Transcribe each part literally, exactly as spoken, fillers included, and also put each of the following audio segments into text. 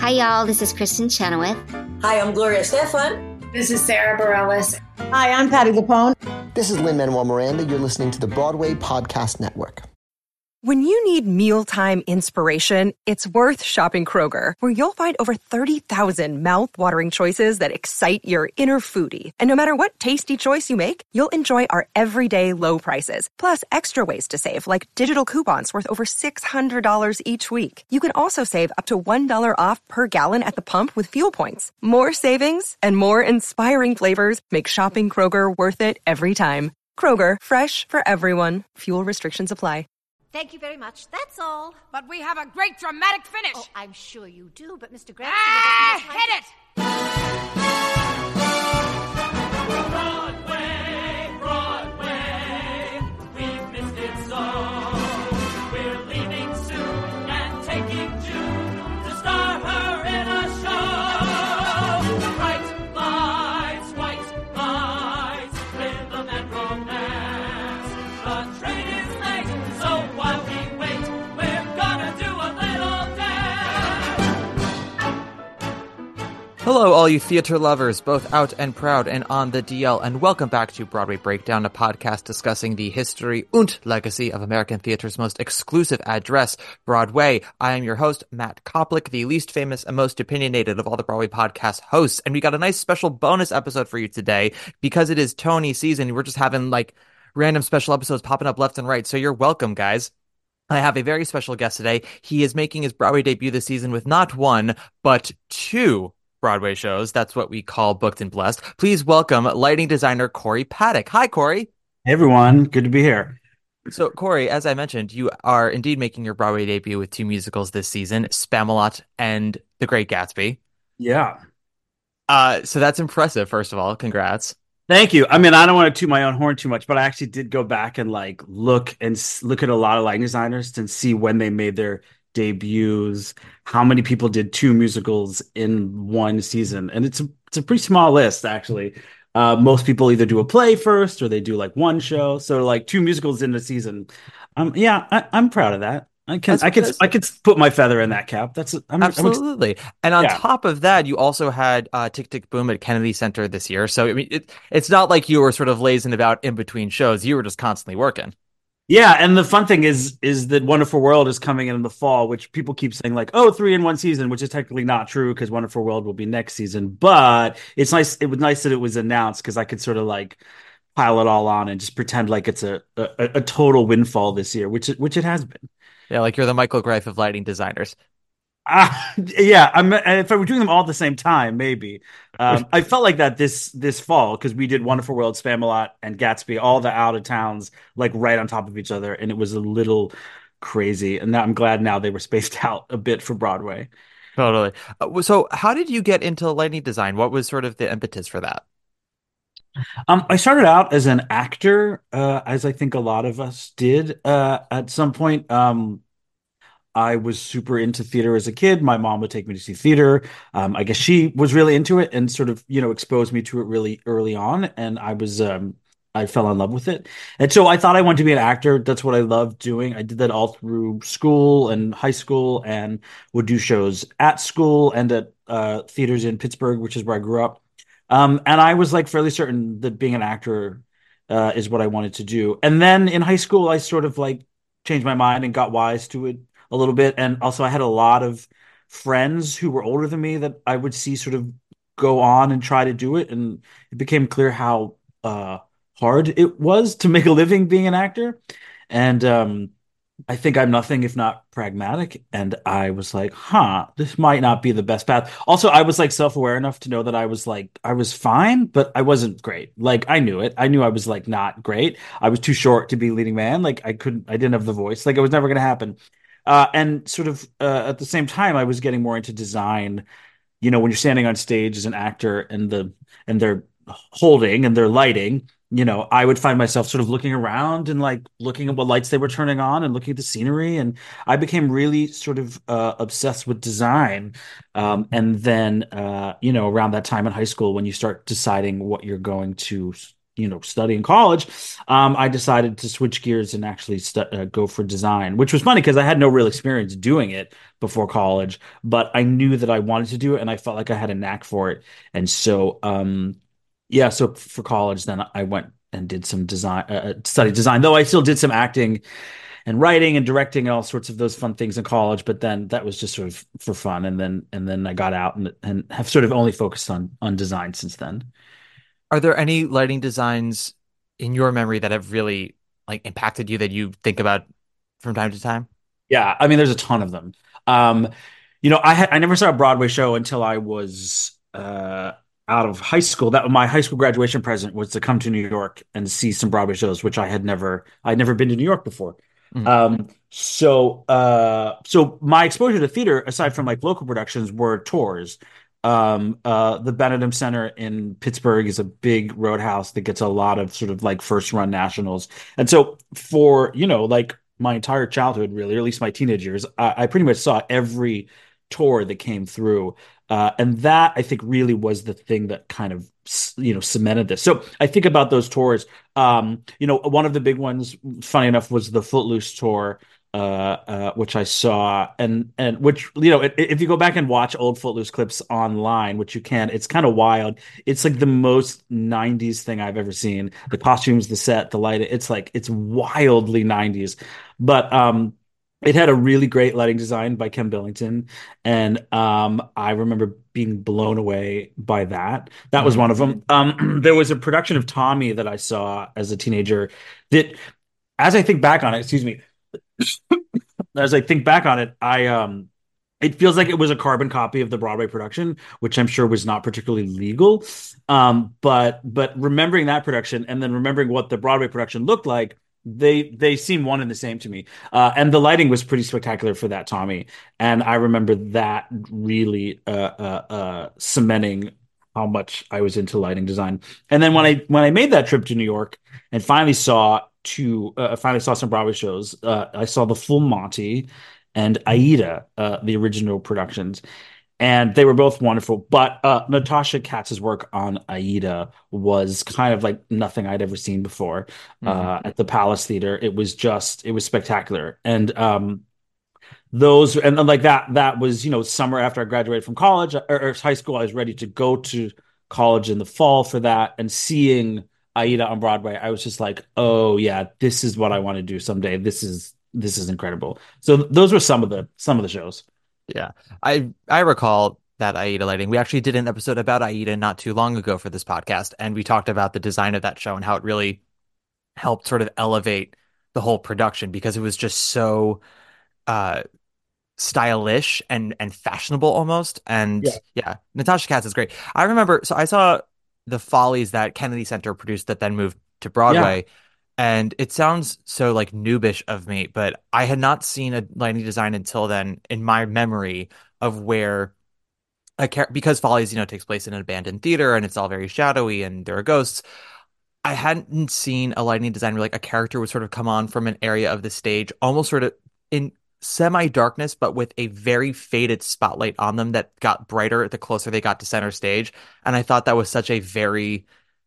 Hi, y'all. This is Kristen Chenoweth. Hi, I'm Gloria Stefan. This is Sarah Bareilles. Hi, I'm Patti LuPone. This is Lin-Manuel Miranda. You're listening to the Broadway Podcast Network. When you need mealtime inspiration, it's worth shopping Kroger, where you'll find over thirty thousand mouth-watering choices that excite your inner foodie. And no matter what tasty choice you make, you'll enjoy our everyday low prices, plus extra ways to save, like digital coupons worth over six hundred dollars each week. You can also save up to one dollar off per gallon at the pump with fuel points. More savings and more inspiring flavors make shopping Kroger worth it every time. Kroger, fresh for everyone. Fuel restrictions apply. Thank you very much. That's all. But we have a great dramatic finish. Oh, I'm sure you do, but Mister Grant... Ah, hit it! Broadway, Broadway, we've missed it so. We're leaving soon and taking June to star her in a show. Bright lights, white lights, rhythm and romance. The train is late, so while we wait, we're gonna do a little dance. Hello, all you theater lovers, both out and proud and on the D L, and welcome back to Broadway Breakdown, a podcast discussing the history and legacy of American theater's most exclusive address, Broadway. I am your host, Matt Koplik, the least famous and most opinionated of all the Broadway podcast hosts, and we got a nice special bonus episode for you today. Because it is Tony season, we're just having, like, random special episodes popping up left and right, so you're welcome, guys. I have a very special guest today. He is making his Broadway debut this season with not one, but two Broadway shows. That's what we call Booked and Blessed. Please welcome lighting designer Corey Paddock. Hi, Corey. Hey, everyone. Good to be here. So, Corey, as I mentioned, you are indeed making your Broadway debut with two musicals this season, Spamalot and The Great Gatsby. Yeah. Uh, so that's impressive, first of all. Congrats. Thank you. I mean, I don't want to toot my own horn too much, but I actually did go back and like look and s- look at a lot of lighting designers and see when they made their debuts, how many people did two musicals in one season. And it's a, it's a pretty small list, actually. Uh, most people either do a play first or they do like one show. So like two musicals in a season. Um, yeah, I, I'm proud of that. I can, I can, I can put my feather in that cap. That's I'm, absolutely. I'm, and on yeah. top of that, you also had uh, Tick Tick Boom at Kennedy Center this year. So I mean, it, it's not like you were sort of lazing about in between shows. You were just constantly working. Yeah, and the fun thing is, is that Wonderful World is coming in the fall, which people keep saying like, oh, three in one season, which is technically not true because Wonderful World will be next season. But it's nice. It was nice that it was announced because I could sort of like pile it all on and just pretend like it's a a, a total windfall this year, which it, which it has been. Yeah, like you're the Michael Greif of lighting designers. Uh, yeah, I'm, if I were doing them all at the same time, maybe. Um, I felt like that this this fall because we did Wonderful World, Spamalot, and Gatsby, all the out of towns, like right on top of each other, and it was a little crazy. And now I'm glad now they were spaced out a bit for Broadway. Totally. Uh, so, how did you get into lighting design? What was sort of the impetus for that? Um, I started out as an actor, uh, as I think a lot of us did uh, at some point. Um, I was super into theater as a kid. My mom would take me to see theater. Um, I guess she was really into it and sort of, you know, exposed me to it really early on. And I was, um, I fell in love with it. And so I thought I wanted to be an actor. That's what I loved doing. I did that all through school and high school and would do shows at school and at uh, theaters in Pittsburgh, which is where I grew up. Um, and I was like fairly certain that being an actor uh, is what I wanted to do. And then in high school, I sort of like changed my mind and got wise to it a little bit. And also I had a lot of friends who were older than me that I would see sort of go on and try to do it. And it became clear how uh, hard it was to make a living being an actor. And um, I think I'm nothing if not pragmatic. And I was like, huh, this might not be the best path. Also, I was like self-aware enough to know that I was like, I was fine, but I wasn't great. Like I knew it. I knew I was like not great. I was too short to be leading man. Like I couldn't, I didn't have the voice. Like it was never going to happen. Uh, and sort of uh, at the same time, I was getting more into design. You know, when you're standing on stage as an actor and the and they're holding and they're lighting, you know, I would find myself sort of looking around and like looking at what lights they were turning on and looking at the scenery. And I became really sort of uh, obsessed with design. Um, and then, uh, you know, around that time in high school, when you start deciding what you're going to you know, study in college, um, I decided to switch gears and actually stu- uh, go for design, which was funny because I had no real experience doing it before college, but I knew that I wanted to do it and I felt like I had a knack for it. And so, um, yeah, so for college, then I went and did some design, uh, studied design, though I still did some acting and writing and directing and all sorts of those fun things in college. But then that was just sort of for fun. And then, and then I got out and, and have sort of only focused on, on design since then. Are there any lighting designs in your memory that have really like impacted you that you think about from time to time? Yeah, I mean, there's a ton of them. Um, you know, I had I never saw a Broadway show until I was uh, out of high school. That my high school graduation present was to come to New York and see some Broadway shows, which I had never I'd never been to New York before. Mhm. Um, so uh, so my exposure to theater, aside from like local productions, were tours. Um, uh, the Benedum Center in Pittsburgh is a big roadhouse that gets a lot of sort of like first run nationals. And so for, you know, like my entire childhood, really, or at least my teenage years, I, I pretty much saw every tour that came through. Uh, and that I think really was the thing that kind of, you know, cemented this. So I think about those tours. Um, you know, one of the big ones, funny enough, was the Footloose tour, uh, uh, which I saw, and and which, you know, if, if you go back and watch old Footloose clips online, which you can, it's kind of wild. It's like the most nineties thing I've ever seen. The costumes, the set, the light, it's like it's wildly nineties. But um, it had a really great lighting design by Ken Billington, and um, I remember being blown away by that. That was Mhm. one of them. Um, there was a production of Tommy that I saw as a teenager that, as I think back on it, excuse me, as I think back on it, I um it feels like it was a carbon copy of the Broadway production, which I'm sure was not particularly legal. Um, but but remembering that production and then remembering what the Broadway production looked like, they they seem one and the same to me. Uh, and the lighting was pretty spectacular for that Tommy, and I remember that really uh, uh, uh, cementing how much I was into lighting design. And then when I when I made that trip to New York and finally saw two uh, finally saw some Broadway shows, uh, I saw the Full Monty and Aida, uh, the original productions, and they were both wonderful. But uh, Natasha Katz's work on Aida was kind of like nothing I'd ever seen before Mhm. uh, at the Palace Theater. It was just, it was spectacular. And um, those, and then like that, that was, you know, summer after I graduated from college or, or high school. I was ready to go to college in the fall for that, and seeing Aida on Broadway, I was just like, oh yeah, this is what I want to do someday. This is this is incredible. So th- those were some of the some of the shows. Yeah. I I recall that Aida lighting. We actually did an episode about Aida not too long ago for this podcast, and we talked about the design of that show and how it really helped sort of elevate the whole production because it was just so uh stylish and and fashionable almost. And Yeah. yeah, Natasha Katz is great. I remember, so I saw the Follies that Kennedy Center produced that then moved to Yeah. Broadway. And it sounds so like noobish of me, but I had not seen a lighting design until then in my memory of where a char- because Follies, you know, takes place in an abandoned theater and it's all very shadowy and there are ghosts. I hadn't seen a lighting design where like a character would sort of come on from an area of the stage, almost sort of in semi-darkness, but with a very faded spotlight on them that got brighter the closer they got to center stage. And I thought that was such a very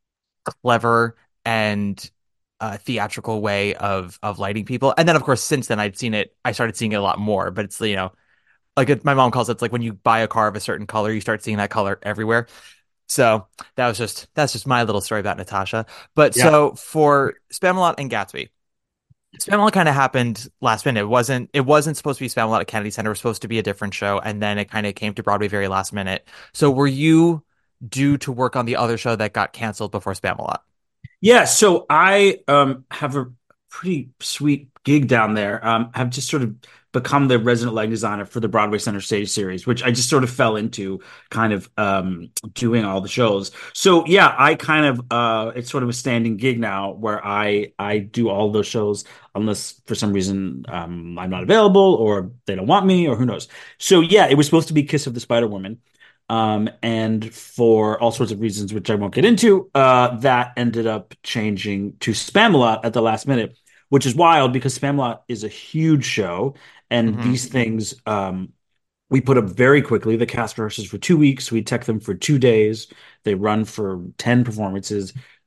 clever and uh, theatrical way of of lighting people. And then, of course, since then I'd seen it, I started seeing it a lot more. But it's, you know, like it, my mom calls it, it's like when you buy a car of a certain color, you start seeing that color everywhere. So that was just that's just my little story about Natasha. But Yeah. so for Spamalot and Gatsby, Spamalot kind of happened last minute. It wasn't it wasn't supposed to be Spamalot at Kennedy Center. It was supposed to be a different show, and then it kind of came to Broadway very last minute. So were you due to work on the other show that got canceled before Spamalot? Yeah, so I um have a pretty sweet gig down there. Um, have just sort of become the resident lighting designer for the Broadway Center Stage series, which I just sort of fell into kind of um doing all the shows. So yeah, I kind of uh it's sort of a standing gig now where I I do all those shows unless for some reason um I'm not available or they don't want me or who knows. So yeah, it was supposed to be Kiss of the Spider Woman. Um, and for all sorts of reasons, which I won't get into, uh, that ended up changing to Spamalot at the last minute, which is wild because Spamalot is a huge show, and Hmm. these things um, we put up very quickly. The cast rehearses for two weeks. We tech them for two days. They run for ten performances.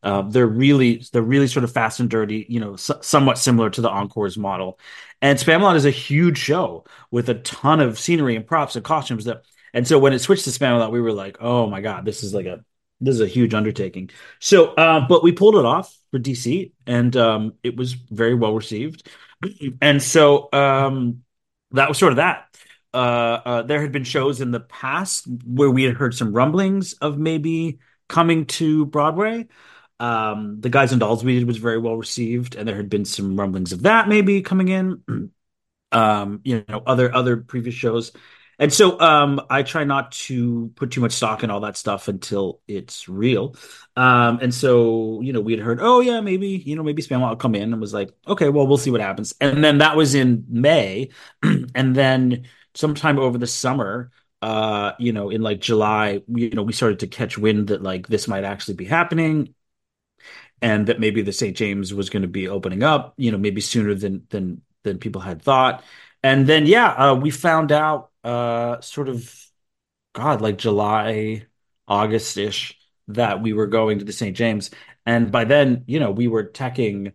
Uh, they're really they're really sort of fast and dirty, you know, so, somewhat similar to the Encores model. And Spamalot is a huge show with a ton of scenery and props and costumes that. And so when it switched to Spamalot, we were like, oh my God, this is like a this is a huge undertaking. So, uh, but we pulled it off for D C, and um, it was very well received. And so um, that was sort of that. Uh, uh, there had been shows in the past where we had heard some rumblings of maybe coming to Broadway. Um, the Guys and Dolls we did was very well received, and there had been some rumblings of that maybe coming in. Um, you know, other other previous shows. And so um, I try not to put too much stock in all that stuff until it's real. Um, and so, you know, we had heard, oh yeah, maybe, you know, maybe Spamalot will come in, and was like, okay, well, we'll see what happens. And then that was in May. And then sometime over the summer, uh, you know, in like July, you know, we started to catch wind that like this might actually be happening, and that maybe the Saint James was going to be opening up, you know, maybe sooner than than than people had thought. And then yeah, uh, we found out uh, sort of God, like July, August-ish, that we were going to the Saint James. And by then, you know, we were teching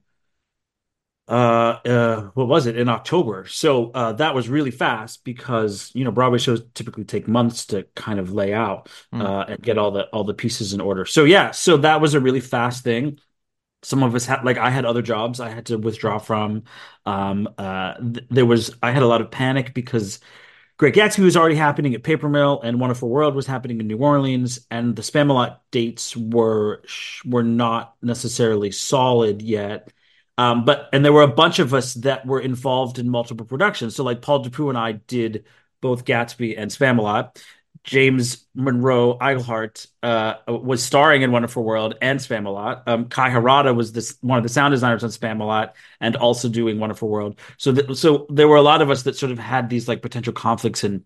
uh uh what was it, in October. So uh that was really fast because, you know, Broadway shows typically take months to kind of lay out Mm. uh and get all the all the pieces in order. So yeah, so that was a really fast thing. Some of us had, like, I had other jobs I had to withdraw from. Um, uh, th- there was, I had a lot of panic because Great Gatsby was already happening at Paper Mill, and Wonderful World was happening in New Orleans, and the Spamalot dates were were not necessarily solid yet. Um, but and there were a bunch of us that were involved in multiple productions. So like Paul Dupuis and I did both Gatsby and Spamalot. James Monroe Iglehart uh, was starring in Wonderful World and Spamalot. Um, Kai Harada was this one of the sound designers on Spamalot and also doing Wonderful World. So, th- so there were a lot of us that sort of had these like potential conflicts, and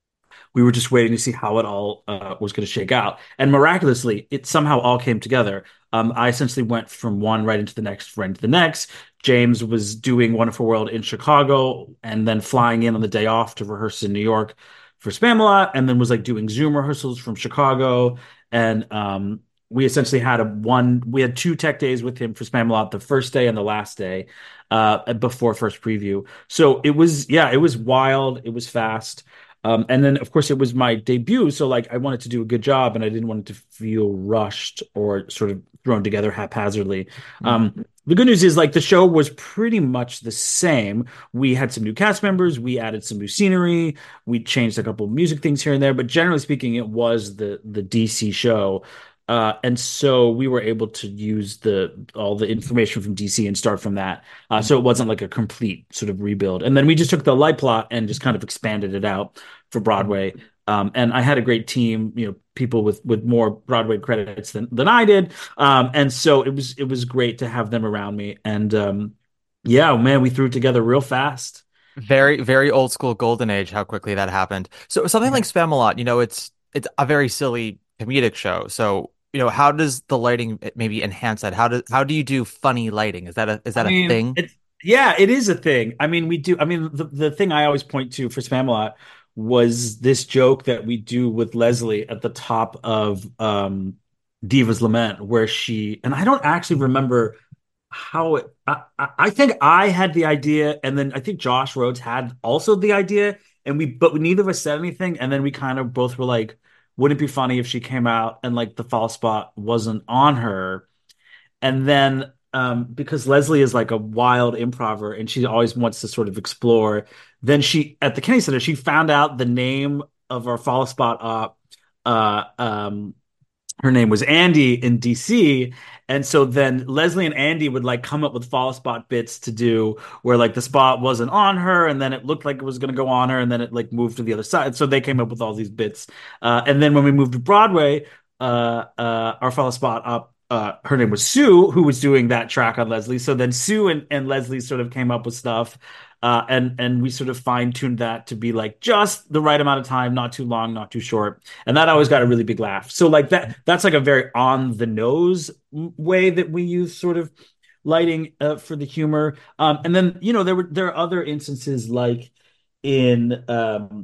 we were just waiting to see how it all uh, was going to shake out. And miraculously, it somehow all came together. Um, I essentially went from one right into the next, right into the next. James was doing Wonderful World in Chicago and then flying in on the day off to rehearse in New York for Spamalot, and then was like doing Zoom rehearsals from Chicago. And um, we essentially had a one, we had two tech days with him for Spamalot, the first day and the last day uh, before first preview. So it was, yeah, it was wild. It was fast. Um, and then, of course, it was my debut. So, like, I wanted to do a good job, and I didn't want it to feel rushed or sort of thrown together haphazardly. Mm-hmm. Um, the good news is, like, the show was pretty much the same. We had some new cast members. We added some new scenery. We changed a couple of music things here and there. But generally speaking, it was the the D C show. Uh, and so we were able to use the all the information from D C and start from that. Uh, so it wasn't like a complete sort of rebuild. And then we just took the light plot and just kind of expanded it out for Broadway. Um, and I had a great team, you know, people with with more Broadway credits than than I did. Um, and so it was it was great to have them around me. And um, yeah, man, we threw it together real fast. Very, very old school golden age, how quickly that happened. So something like Spamalot, you know, it's it's a very silly comedic show. So, you know, how does the lighting maybe enhance that? How do how do you do funny lighting? Is that a is that I mean, a thing? It's, yeah, it is a thing. I mean, we do. I mean, the, the thing I always point to for Spamalot was this joke that we do with Leslie at the top of um, Diva's Lament, where she, and I don't actually remember how it, I, I think I had the idea, and then I think Josh Rhodes had also the idea, and we, but neither of us said anything, and then we kind of both were like, wouldn't it be funny if she came out and like the fall spot wasn't on her? And then um, because Leslie is like a wild improver and she always wants to sort of explore, then she, at the Kennedy Center, she found out the name of our fall spot up. Uh, um, her name was Andy in D C. And so then Leslie and Andy would like come up with follow spot bits to do where like the spot wasn't on her and then it looked like it was going to go on her and then it like moved to the other side. So they came up with all these bits. Uh, and then when we moved to Broadway, uh, uh, our follow spot up, uh, her name was Sue, who was doing that track on Leslie. So then Sue and, and Leslie sort of came up with stuff. Uh, and and we sort of fine-tuned that to be like just the right amount of time, not too long, not too short. And that always got a really big laugh. So like that, that's like a very on the nose way that we use sort of lighting uh, for the humor. Um, and then, you know, there were there are other instances like in um,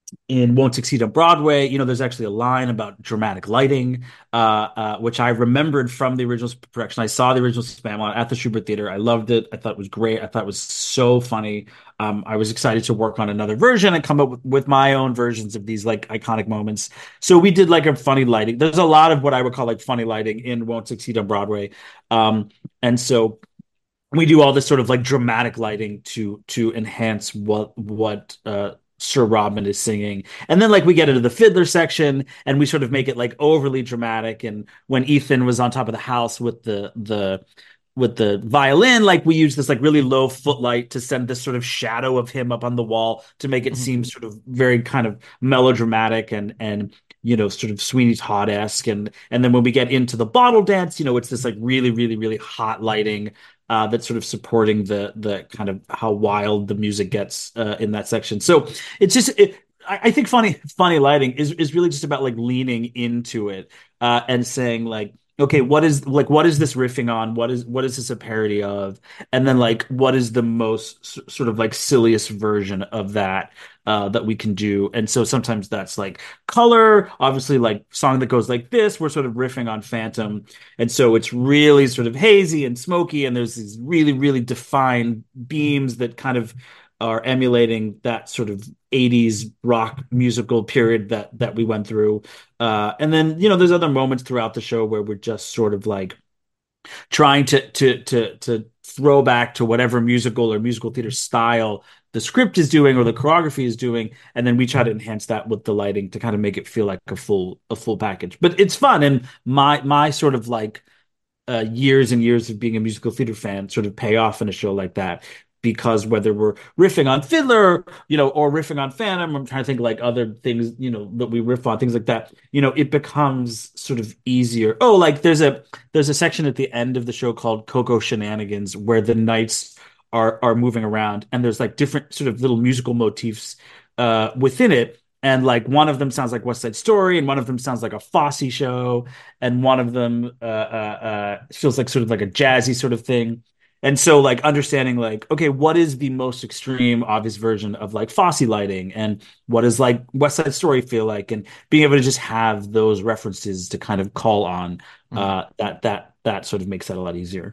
in Won't Succeed on Broadway, you know, there's actually a line about dramatic lighting, uh, uh, which I remembered from the original production. I saw the original Spamalot at the Schubert Theater. I loved it. I thought it was great. I thought it was so funny. Um, I was excited to work on another version and come up with, with my own versions of these like iconic moments. So we did like a funny lighting. There's a lot of what I would call like funny lighting in Won't Succeed on Broadway. Um, and so we do all this sort of like dramatic lighting to to enhance what what uh Sir Robin is singing. And then like we get into the fiddler section and we sort of make it like overly dramatic. And when Ethan was on top of the house with the the with the violin, like we use this like really low footlight to send this sort of shadow of him up on the wall to make it mm-hmm. seem sort of very kind of melodramatic and and you know sort of Sweeney Todd-esque. And and then when we get into the bottle dance, you know, it's this like really, really, really hot lighting uh, that's sort of supporting the the kind of how wild the music gets uh, in that section. So it's just it, I, I think funny funny lighting is is really just about like leaning into it uh, and saying like, okay, what is like what is this riffing on? What is what is this a parody of? And then like what is the most s- sort of like silliest version of that uh, that we can do? And so sometimes that's like color, obviously like song that goes like this. We're sort of riffing on Phantom, and so it's really sort of hazy and smoky, and there's these really really defined beams that kind of are emulating that sort of eighties rock musical period that that we went through. Uh, and then, you know, there's other moments throughout the show where we're just sort of like trying to to to to throw back to whatever musical or musical theater style the script is doing or the choreography is doing, and then we try to enhance that with the lighting to kind of make it feel like a full a full package. But it's fun, and my my sort of like uh, years and years of being a musical theater fan sort of pay off in a show like that. Because whether we're riffing on Fiddler, you know, or riffing on Phantom, I'm trying to think like other things, you know, that we riff on, things like that. You know, it becomes sort of easier. Oh, like there's a there's a section at the end of the show called Coco Shenanigans where the knights are are moving around, and there's like different sort of little musical motifs uh, within it. And like one of them sounds like West Side Story, and one of them sounds like a Fosse show, and one of them uh, uh, uh, feels like sort of like a jazzy sort of thing. And so like understanding like, okay, what is the most extreme obvious version of like Fosse lighting, and what does like West Side Story feel like, and being able to just have those references to kind of call on uh, mm-hmm. that that that sort of makes that a lot easier.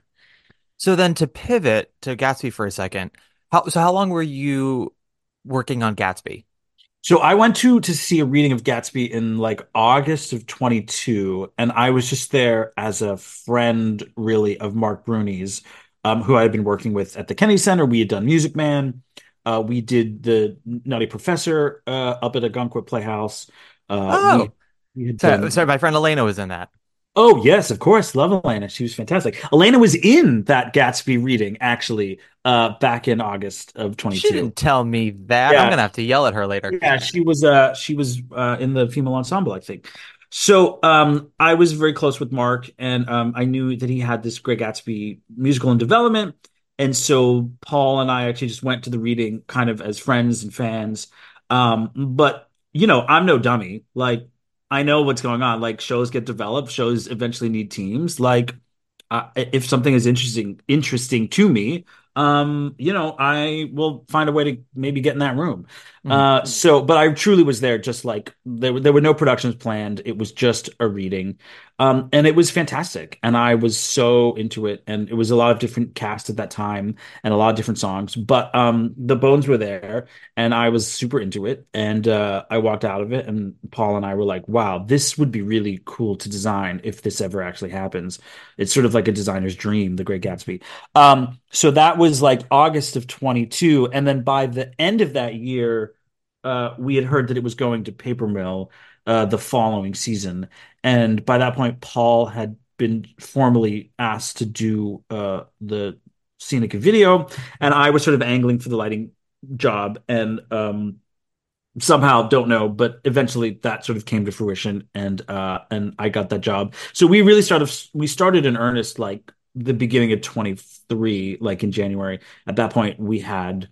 So then to pivot to Gatsby for a second, how so how long were you working on Gatsby? So I went to to see a reading of Gatsby in like August of twenty-two, and I was just there as a friend really of Mark Bruni's. Um, who I had been working with at the Kennedy Center. We had done Music Man. Uh, we did the Nutty Professor uh, up at Algonquin Playhouse. Uh, oh, we, we had sorry, done... sorry, my friend Elena was in that. Oh, yes, of course. Love Elena. She was fantastic. Elena was in that Gatsby reading, actually, uh, back in August of twenty-two. She didn't tell me that. Yeah. I'm going to have to yell at her later. Yeah, she was, uh, she was uh, in the female ensemble, I think. So um, I was very close with Mark, and um, I knew that he had this Great Gatsby musical in development. And so Paul and I actually just went to the reading kind of as friends and fans. Um, but, you know, I'm no dummy. Like, I know what's going on. Like, shows get developed. Shows eventually need teams. Like, uh, if something is interesting, interesting to me, um, you know, I will find a way to maybe get in that room. Mm-hmm. Uh, so, but I truly was there just like there, there were no productions planned. It was just a reading. Um, and it was fantastic. And I was so into it. And it was a lot of different cast at that time and a lot of different songs, but, um, the bones were there and I was super into it. And, uh, I walked out of it and Paul and I were like, wow, this would be really cool to design if this ever actually happens. It's sort of like a designer's dream, The Great Gatsby. Um, so that was like August of twenty-two. And then by the end of that year, uh, we had heard that it was going to Paper Mill uh, the following season. And by that point, Paul had been formally asked to do uh, the scenic video. And I was sort of angling for the lighting job. And um, somehow, don't know, but eventually that sort of came to fruition. And uh, and I got that job. So we really started, we started in earnest like the beginning of twenty-three, like in January. At that point, we had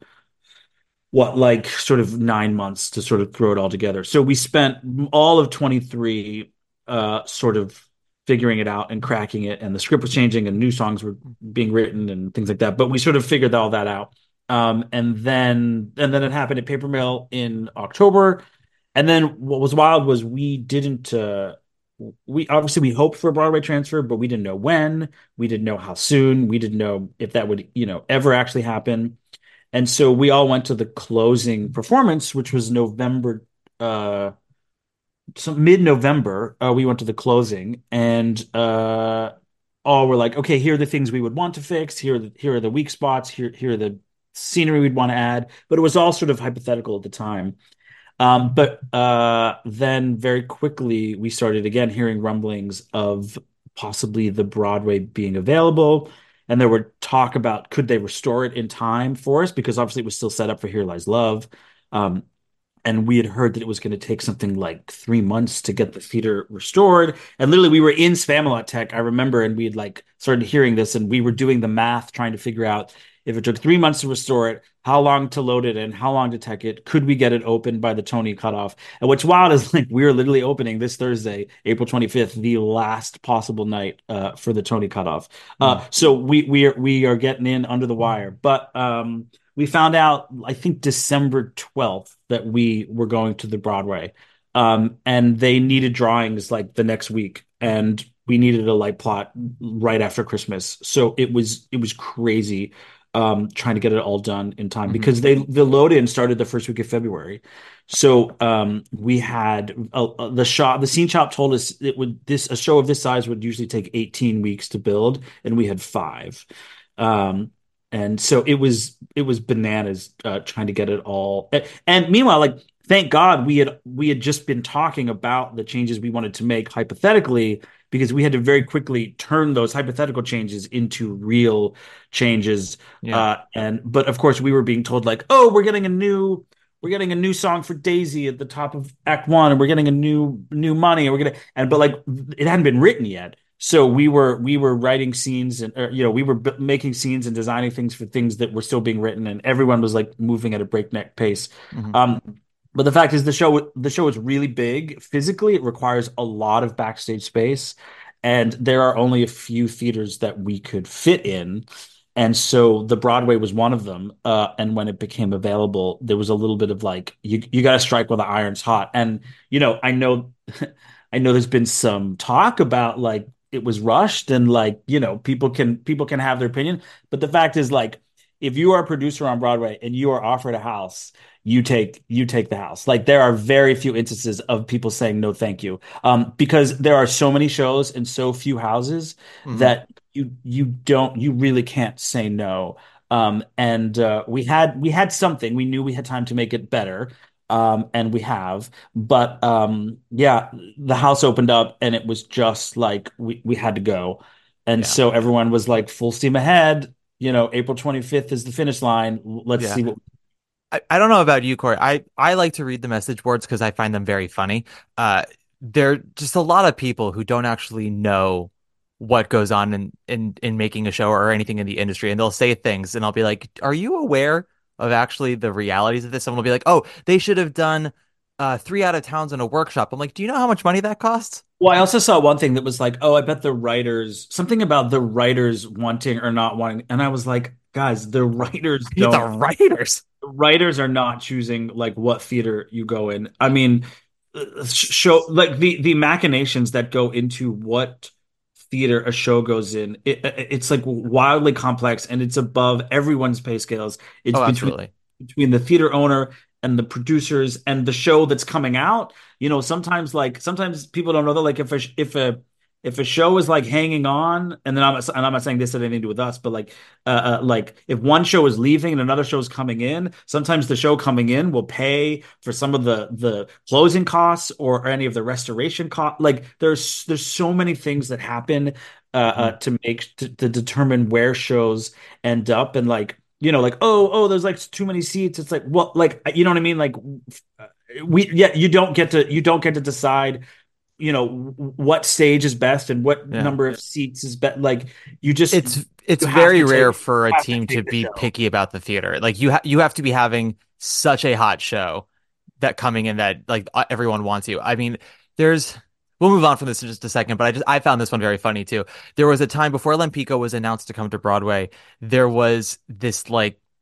what, like sort of nine months to sort of throw it all together. So we spent all of twenty-three uh, sort of figuring it out and cracking it. And the script was changing and new songs were being written and things like that. But we sort of figured all that out. Um, and then and then it happened at Paper Mill in October. And then what was wild was we didn't uh we obviously we hoped for a Broadway transfer, but we didn't know when, we didn't know how soon, we didn't know if that would, you know, ever actually happen. And so we all went to the closing performance, which was November uh so mid-November. Uh, we went to the closing and uh all were like, okay, here are the things we would want to fix, here are the, here are the weak spots, here here are the scenery we'd want to add, but it was all sort of hypothetical at the time. Um, but uh, then very quickly we started again hearing rumblings of possibly the Broadway being available. And there were talk about could they restore it in time for us because obviously it was still set up for Here Lies Love. Um, and we had heard that it was going to take something like three months to get the theater restored. And literally, we were in Spamalot Tech, I remember, and we had like started hearing this, and we were doing the math, trying to figure out if it took three months to restore it, how long to load it in, how long to tech it, could we get it open by the Tony cutoff? And what's wild is like we are literally opening this Thursday, April twenty-fifth, the last possible night uh, for the Tony cutoff. Uh, mm. So we we are we are getting in under the wire, but. Um, We found out, I think, December twelfth that we were going to the Broadway. Um, and they needed drawings like the next week. And we needed a light plot right after Christmas. So it was it was crazy um, trying to get it all done in time mm-hmm. because they the load in started the first week of February. So um, we had uh, the shop, the scene shop told us it would this a show of this size would usually take eighteen weeks to build, and we had five. Um, And so it was it was bananas uh, trying to get it all. And, and meanwhile, like thank God we had we had just been talking about the changes we wanted to make hypothetically because we had to very quickly turn those hypothetical changes into real changes. Yeah. Uh, and but of course we were being told like, oh, we're getting a new we're getting a new song for Daisy at the top of Act One, and we're getting a new new money, and we're gonna and but like it hadn't been written yet. So we were we were writing scenes and or, you know we were b- making scenes and designing things for things that were still being written, and everyone was like moving at a breakneck pace. Mm-hmm. Um, but the fact is, the show the show is really big physically. It requires a lot of backstage space, and there are only a few theaters that we could fit in, and so the Broadway was one of them. Uh, and when it became available, there was a little bit of like you you got to strike while the iron's hot. And you know I know I know there's been some talk about like. It was rushed and like, you know, people can people can have their opinion. But the fact is like, if you are a producer on Broadway and you are offered a house, you take you take the house. Like there are very few instances of people saying no, thank you. Um, because there are so many shows and so few houses mm-hmm. that you you don't you really can't say no. Um, and uh, we had we had something. We knew we had time to make it better. Um, and we have, but um, yeah, the house opened up and it was just like we, we had to go. And yeah. so everyone was like full steam ahead, you know, April twenty-fifth is the finish line. Let's yeah. see what. I, I don't know about you, Corey. I, I like to read the message boards because I find them very funny. Uh, there are just a lot of people who don't actually know what goes on in, in, in making a show or anything in the industry. And they'll say things and I'll be like, are you aware of actually the realities of this? Someone will be like, oh, they should have done uh, three out of towns in a workshop. I'm like, do you know how much money that costs? Well, I also saw one thing that was like, oh, I bet the writers, something about the writers wanting or not wanting. And I was like, guys, the writers don't. The writers. The writers are not choosing like what theater you go in. I mean, show like the, the machinations that go into what theater a show goes in. It, it's like wildly complex and it's above everyone's pay scales. It's oh, between, between the theater owner and the producers and the show that's coming out. You know, sometimes like sometimes people don't know that like if a if a if a show is like hanging on, and then I'm and I'm not saying this had anything to do with us, but like uh, uh like if one show is leaving and another show is coming in, sometimes the show coming in will pay for some of the the closing costs or any of the restoration costs. Like there's there's so many things that happen uh, mm-hmm. uh to make to, to determine where shows end up, and like you know like oh oh there's like too many seats. It's like well like you know what I mean like we yeah you don't get to you don't get to decide you know what stage is best and what yeah. number of seats is best. Like you just it's it's very rare take, for a team to, to be show. picky about the theater. Like you ha- you have to be having such a hot show that coming in that like everyone wants you. I mean, there's we'll move on from this in just a second, but I just I found this one very funny too. There was a time before Lempicka was announced to come to Broadway, there was this like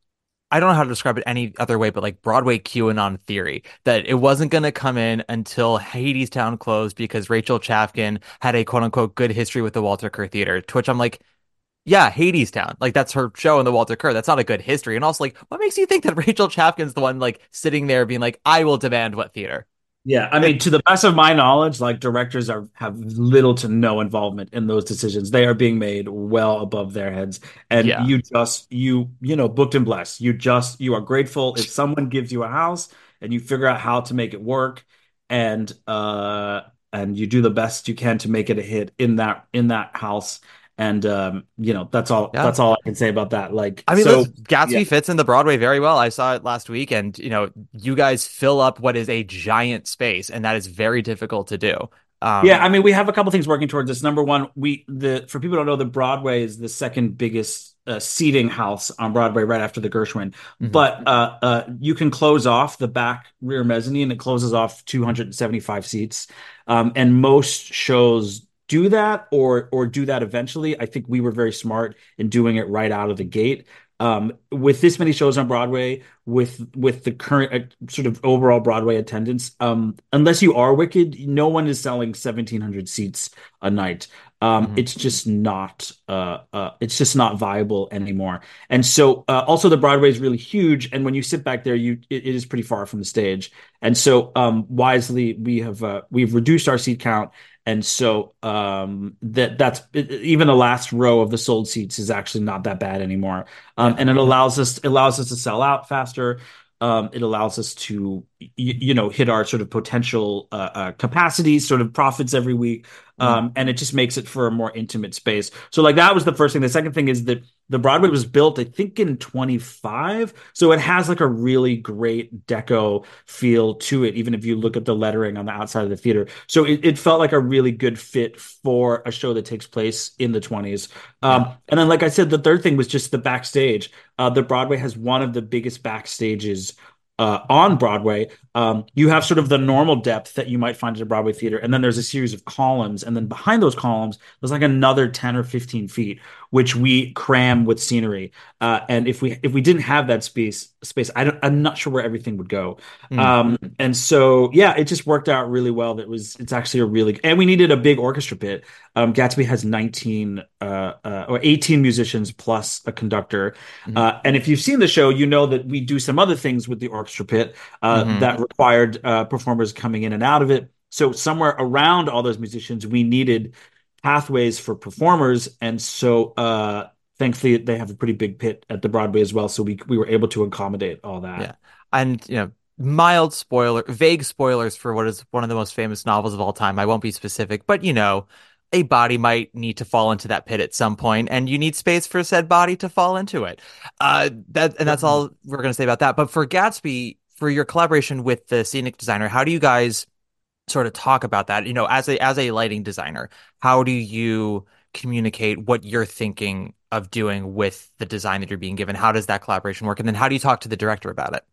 I don't know how to describe it any other way, but like Broadway QAnon theory that it wasn't going to come in until Hadestown closed because Rachel Chavkin had a quote unquote good history with the Walter Kerr Theater. To which I'm like, yeah, Hadestown, like that's her show in the Walter Kerr. That's not a good history. And also, like, what makes you think that Rachel Chavkin's the one like sitting there being like, I will demand what theater? Yeah, I mean, to the best of my knowledge, like directors are have little to no involvement in those decisions. They are being made well above their heads, and Yeah. you just you you know booked and blessed. You just you are grateful if someone gives you a house and you figure out how to make it work, and uh and you do the best you can to make it a hit in that in that house. And um, you know, that's all Yeah. that's all I can say about that. Like, I mean, so listen, Gatsby yeah. fits in the Broadway very well. I saw it last week, and you know, you guys fill up what is a giant space, and that is very difficult to do. Um, Yeah, I mean, we have a couple things working towards this. Number one, we the for people who don't know, the Broadway is the second biggest uh, seating house on Broadway, right after the Gershwin. mhm. But uh, uh, you can close off the back rear mezzanine. It closes off two hundred seventy-five seats, um, and most shows do that or or do that eventually. I think we were very smart in doing it right out of the gate. Um, with this many shows on Broadway, with with the current uh, sort of overall Broadway attendance, um, unless you are Wicked, no one is selling seventeen hundred seats a night. Um, Mhm. It's just not uh, uh, it's just not viable anymore. And so, uh, also the Broadway is really huge, and when you sit back there, you it, it is pretty far from the stage. And so, um, wisely, we have uh, we've reduced our seat count. And so um, that that's even the last row of the sold seats is actually not that bad anymore, um, Yeah. and it allows us it allows us to sell out faster. Um, it allows us to y- you know hit our sort of potential uh, uh, capacities, sort of profits every week, um, and it just makes it for a more intimate space. So like that was the first thing. The second thing is that the Broadway was built, I think, in twenty-five, so it has like a really great deco feel to it, even if you look at the lettering on the outside of the theater. So it, it felt like a really good fit for a show that takes place in the twenties. Um, Yeah. And then, like I said, the third thing was just the backstage. Uh, the Broadway has one of the biggest backstages uh, on Broadway. Um, you have sort of the normal depth that you might find at a Broadway theater, and then there's a series of columns, and then behind those columns, there's like another ten or fifteen feet, which we cram with scenery. Uh, and if we if we didn't have that space, space, I don't, I'm not sure where everything would go. Mm. Um, and so, yeah, it just worked out really well. That was it's actually a really and we needed a big orchestra pit. Um, Gatsby has nineteen uh, uh, or eighteen musicians plus a conductor. Mhm. Uh, and if you've seen the show, you know that we do some other things with the orchestra pit uh, Mhm. that required uh, performers coming in and out of it. So somewhere around all those musicians, we needed pathways for performers, and so uh, thankfully they have a pretty big pit at the Broadway as well. So we we were able to accommodate all that. Yeah. And, you know, mild spoiler, vague spoilers for what is one of the most famous novels of all time. I won't be specific, but, you know, a body might need to fall into that pit at some point, and you need space for said body to fall into it. Uh, that and that's all we're going to say about that. But for Gatsby, for your collaboration with the scenic designer, how do you guys sort of talk about that? You know, as a as a lighting designer, how do you communicate what you're thinking of doing with the design that you're being given? How does that collaboration work? And then how do you talk to the director about it?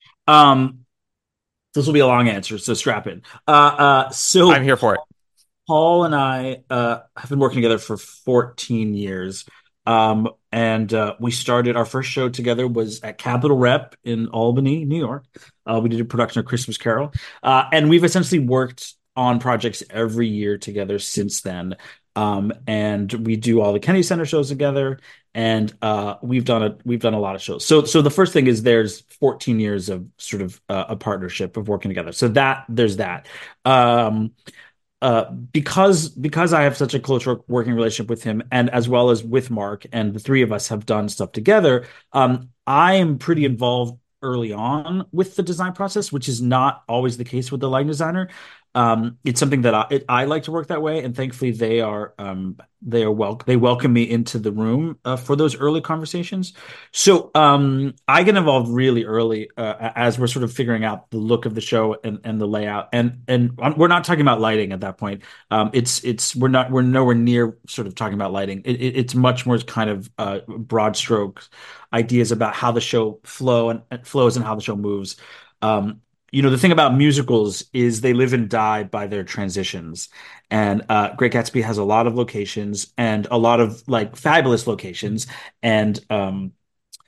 Um, this will be a long answer, so strap in. Uh, uh, so I'm here for it. Paul and I uh, have been working together for fourteen years. Um, and uh, we started our first show together was at Capitol Rep in Albany, New York. Uh, we did a production of Christmas Carol. Uh, and we've essentially worked on projects every year together since then. Um, and we do all the Kennedy Center shows together, and uh, we've done a we've done a lot of shows. So, so the first thing is there's fourteen years of sort of uh, a partnership of working together. So that there's that. Um, uh, because because I have such a close work, working relationship with him, and as well as with Mark, and the three of us have done stuff together. Um, I am pretty involved early on with the design process, which is not always the case with the lighting designer. Um, it's something that I it, I like to work that way, and thankfully they are um, they are wel- they welcome me into the room uh, for those early conversations. So um, I get involved really early uh, as we're sort of figuring out the look of the show and, and the layout, and and we're not talking about lighting at that point. Um, it's it's we're not we're nowhere near sort of talking about lighting. It, it, it's much more kind of uh, broad strokes ideas about how the show flow and, and flows and how the show moves. Um, you know, the thing about musicals is they live and die by their transitions. And uh, Great Gatsby has a lot of locations and a lot of like fabulous locations. And um,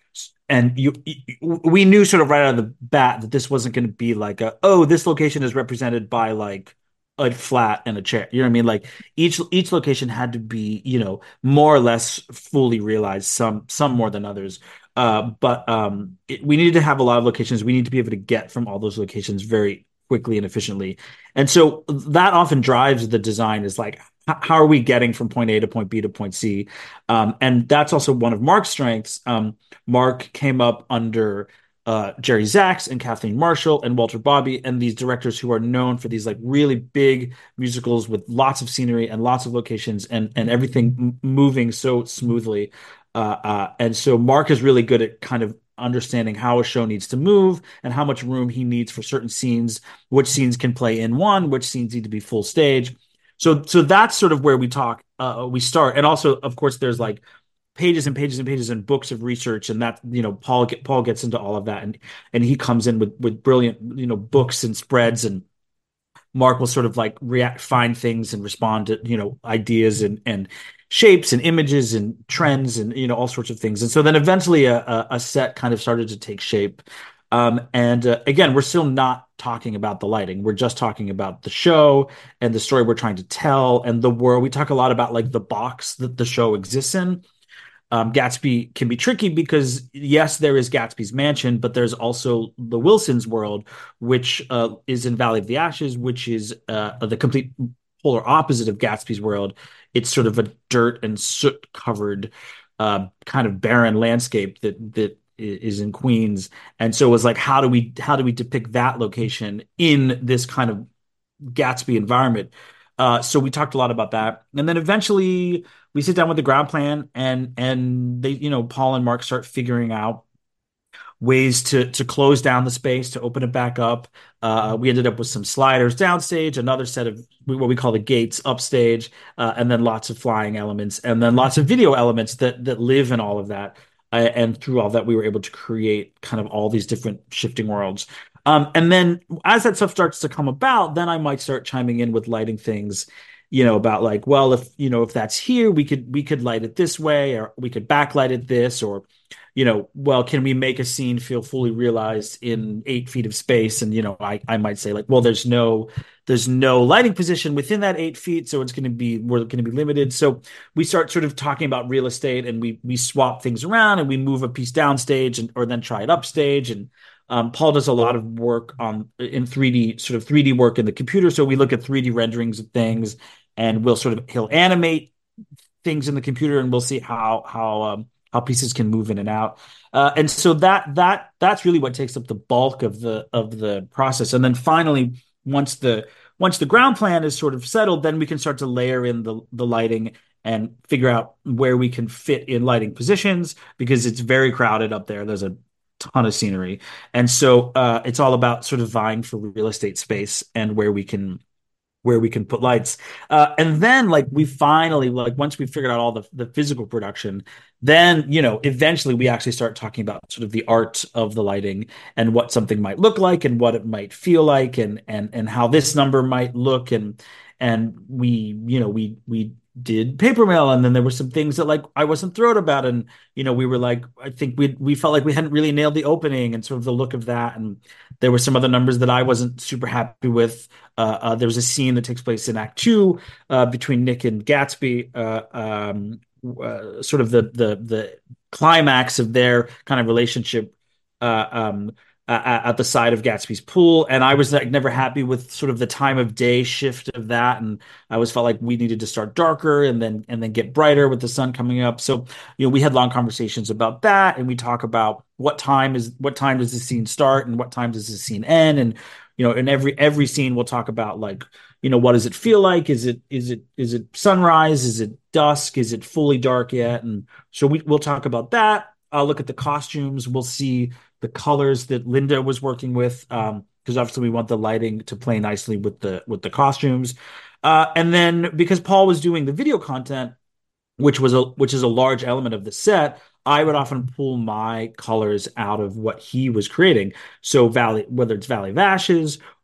and you, you we knew sort of right out of the bat that this wasn't going to be like a, oh, this location is represented by like a flat and a chair. You know what I mean? Like each each location had to be, you know, more or less fully realized, some some more than others. Uh, but um, it, we needed to have a lot of locations. We need to be able to get from all those locations very quickly and efficiently. And so that often drives the design, is like, how are we getting from point A to point B to point C? Um, and that's also one of Mark's strengths. Um, Mark came up under uh, Jerry Zaks and Kathleen Marshall and Walter Bobby, and these directors who are known for these like really big musicals with lots of scenery and lots of locations, and and everything m- moving so smoothly. Uh, uh, and so Mark is really good at kind of understanding how a show needs to move and how much room he needs for certain scenes, which scenes can play in one, which scenes need to be full stage. So, so that's sort of where we talk, uh, we start. And also, of course, there's like pages and pages and pages and books of research, and that, you know, Paul get, Paul gets into all of that, and and he comes in with with brilliant, you know, books and spreads, and Mark will sort of like react, find things and respond to, you know, ideas and and shapes and images and trends and, you know, all sorts of things. And so then eventually a, a, a set kind of started to take shape. Um, and uh, again, we're still not talking about the lighting. We're just talking about the show and the story we're trying to tell and the world. We talk a lot about like the box that the show exists in. Um, Gatsby can be tricky because, yes, there is Gatsby's mansion, but there's also the Wilsons world, which uh, is in Valley of the Ashes, which is uh, the complete polar opposite of Gatsby's world. It's sort of a dirt and soot covered uh, kind of barren landscape that that is in Queens. And so it was like, how do we how do we depict that location in this kind of Gatsby environment? Uh, so we talked a lot about that, and then eventually we sit down with the ground plan, and and they, you know, Paul and Mark start figuring out ways to to close down the space, to open it back up. Uh, we ended up with some sliders downstage, another set of what we call the gates upstage, uh, and then lots of flying elements, and then lots of video elements that that live in all of that. Uh, and through all that, we were able to create kind of all these different shifting worlds. Um, and then as that stuff starts to come about, then I might start chiming in with lighting things, you know, about like, well, if, you know, if that's here, we could, we could light it this way, or we could backlight it this, or, you know, well, can we make a scene feel fully realized in eight feet of space? And, you know, I, I might say like, well, there's no, there's no lighting position within that eight feet. So it's going to be, we're going to be limited. So we start sort of talking about real estate, and we, we swap things around, and we move a piece downstage, and, or then try it upstage. And um, Paul does a lot of work on in three D, sort of three D work in the computer. So we look at three D renderings of things, and we'll sort of, he'll animate things in the computer, and we'll see how, how, um, how pieces can move in and out. Uh, and so that, that, that's really what takes up the bulk of the, of the process. And then finally, once the, once the ground plan is sort of settled, then we can start to layer in the, the lighting and figure out where we can fit in lighting positions, because it's very crowded up there. There's a ton of scenery. And so uh, it's all about sort of vying for real estate space and where we can, where we can put lights. Uh, and then like we finally, like once we figured out all the, the physical production, then, you know, eventually we actually start talking about sort of the art of the lighting and what something might look like and what it might feel like, and, and, and how this number might look. And, and we, you know, we, we did paper mail, and then there were some things that like I wasn't thrilled about, and you know we were like, I think we we felt like we hadn't really nailed the opening and sort of the look of that, and there were some other numbers that I wasn't super happy with. Uh, uh, there was a scene that takes place in Act Two uh, between Nick and Gatsby, uh, um, uh, sort of the the the climax of their kind of relationship. Uh, um, uh, at the side of Gatsby's pool, and I was like never happy with sort of the time of day shift of that, and I always felt like we needed to start darker and then and then get brighter with the sun coming up. So you know we had long conversations about that, and we talk about what time is what time does the scene start and what time does the scene end, and you know in every every scene we'll talk about like you know what does it feel like? Is it is it is it sunrise? Is it dusk? Is it fully dark yet? And so we we'll talk about that. I'll look at the costumes. We'll see the colors that Linda was working with, um, because obviously we want the lighting to play nicely with the with the costumes. Uh, and then because Paul was doing the video content, which was a which is a large element of the set, I would often pull my colors out of what he was creating. So Valley, whether it's Valley of Ashes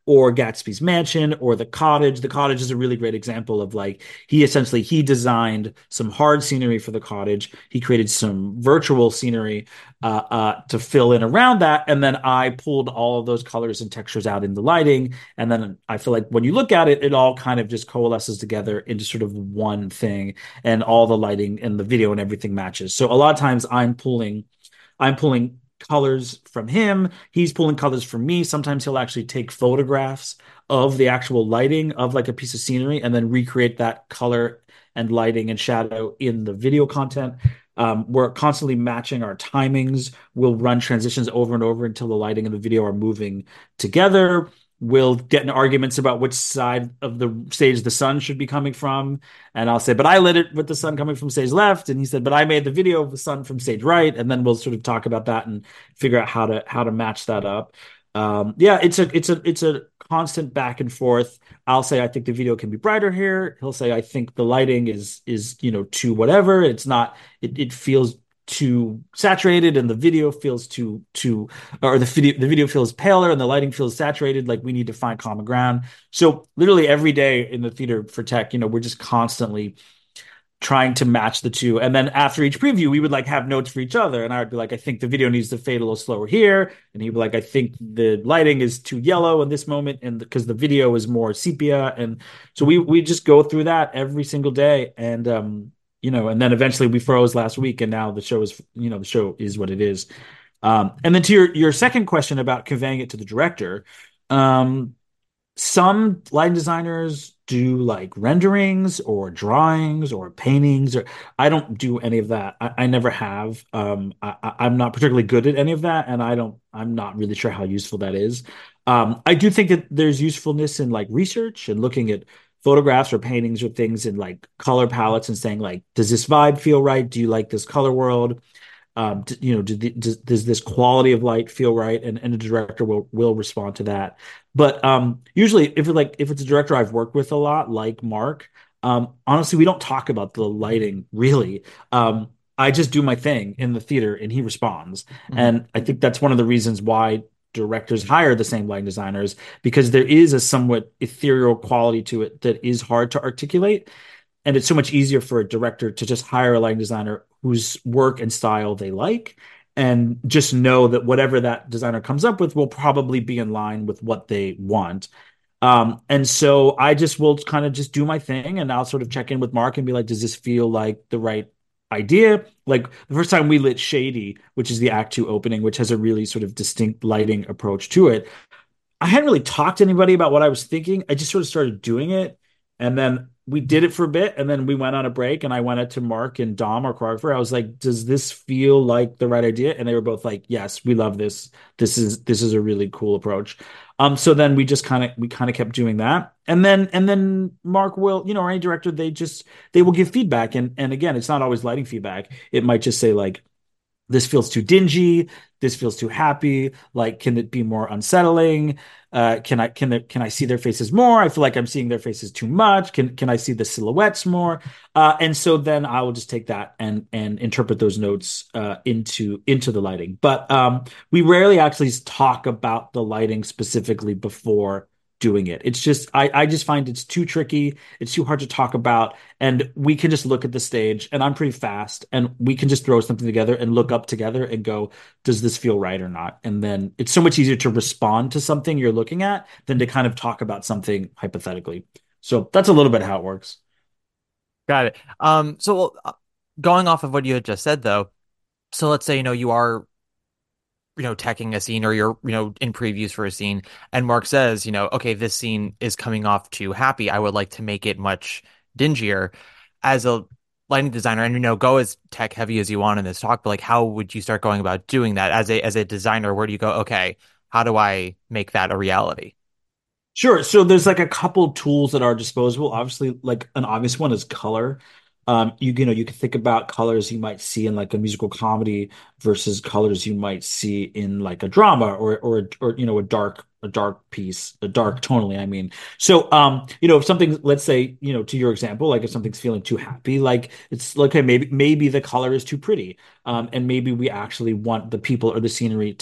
or Gatsby's Mansion or The Cottage. The Cottage is a really great example of like he essentially he designed some hard scenery for The Cottage. He created some virtual scenery uh, uh, to fill in around that, and then I pulled all of those colors and textures out in the lighting. And then I feel like when you look at it, it all kind of just coalesces together into sort of one thing, and all the lighting and the video and everything matches. So a lot of times I'm pulling, I'm pulling colors from him. He's pulling colors from me. Sometimes he'll actually take photographs of the actual lighting of like a piece of scenery and then recreate that color and lighting and shadow in the video content. Um, we're constantly matching our timings. We'll run transitions over and over until the lighting and the video are moving together. We'll get in arguments about which side of the stage the sun should be coming from. And I'll say, but I lit it with the sun coming from stage left. And he said, but I made the video of the sun from stage right. And then we'll sort of talk about that and figure out how to how to match that up. Um, yeah, it's a it's a it's a constant back and forth. I'll say I think the video can be brighter here. He'll say I think the lighting is is you know too whatever. It's not. It it feels too saturated, and the video feels too too or the video the video feels paler and the lighting feels saturated. Like we need to find common ground. So literally every day in the theater for tech, you know, we're just constantly trying to match the two. And then after each preview, we would like have notes for each other. And I would be like, I think the video needs to fade a little slower here. And he'd be like, I think the lighting is too yellow in this moment, and because the video is more sepia. And so we we just go through that every single day. And um you know, and then eventually we froze last week, and now the show is, you know, the show is what it is. Um, and then to your, your second question about conveying it to the director, um, some lighting designers do like renderings or drawings or paintings, or I don't do any of that. I, I never have. Um, I, I'm not particularly good at any of that, and I don't. I'm not really sure how useful that is. Um, I do think that there's usefulness in like research and looking at photographs or paintings or things in like color palettes and saying like, does this vibe feel right? Do you like this color world? Um, do, you know, do the, does, does this quality of light feel right? And and the director will will respond to that. But um, usually, if it like if it's a director I've worked with a lot, like Mark, um, honestly, we don't talk about the lighting really. Um, I just do my thing in the theater, and he responds. Mm-hmm. And I think that's one of the reasons why directors hire the same lighting designers, because there is a somewhat ethereal quality to it that is hard to articulate. And it's so much easier for a director to just hire a lighting designer whose work and style they like, and just know that whatever that designer comes up with will probably be in line with what they want. Um, and so I just will kind of just do my thing, and I'll sort of check in with Mark and be like, does this feel like the right idea? Like the first time we lit Shady, which is the act two opening, which has a really sort of distinct lighting approach to it, I hadn't really talked to anybody about what I was thinking. I just sort of started doing it, and then we did it for a bit, and then we went on a break, and I went out to Mark and Dom, our choreographer. I was like, does this feel like the right idea? And they were both like, yes, we love this. This is this is a really cool approach. Um, so then we just kind of we kind of kept doing that. And then and then Mark will, you know, or any director, they just they will give feedback. And and again, it's not always lighting feedback. It might just say like, this feels too dingy. This feels too happy. Like, can it be more unsettling? Uh, can I can can I see their faces more? I feel like I'm seeing their faces too much. Can can I see the silhouettes more? Uh, and so then I will just take that and and interpret those notes uh, into into the lighting. But um, we rarely actually talk about the lighting specifically before doing it. It's just I, I just find it's too tricky. It's too hard to talk about. And we can just look at the stage, and I'm pretty fast, and we can just throw something together and look up together and go, does this feel right or not? And then it's so much easier to respond to something you're looking at than to kind of talk about something hypothetically. So that's a little bit how it works. Got it. Um, so uh, going off of what you had just said, though, so let's say, you know, you are you know, teching a scene, or you're, you know, in previews for a scene, and Mark says, you know, okay, this scene is coming off too happy. I would like to make it much dingier. As a lighting designer, and, you know, go as tech heavy as you want in this talk, but like, how would you start going about doing that as a, as a designer? Where do you go, okay, how do I make that a reality? Sure. So there's like a couple tools at our disposal. Obviously, like an obvious one is color. Um, you, you know, you can think about colors you might see in like a musical comedy versus colors you might see in like a drama, or, or, or, you know, a dark, a dark piece, a dark tonally, I mean. So, um, you know, if something, let's say, you know, to your example, like if something's feeling too happy, like it's like, okay, maybe, maybe the color is too pretty. Um, and maybe we actually want the people or the scenery to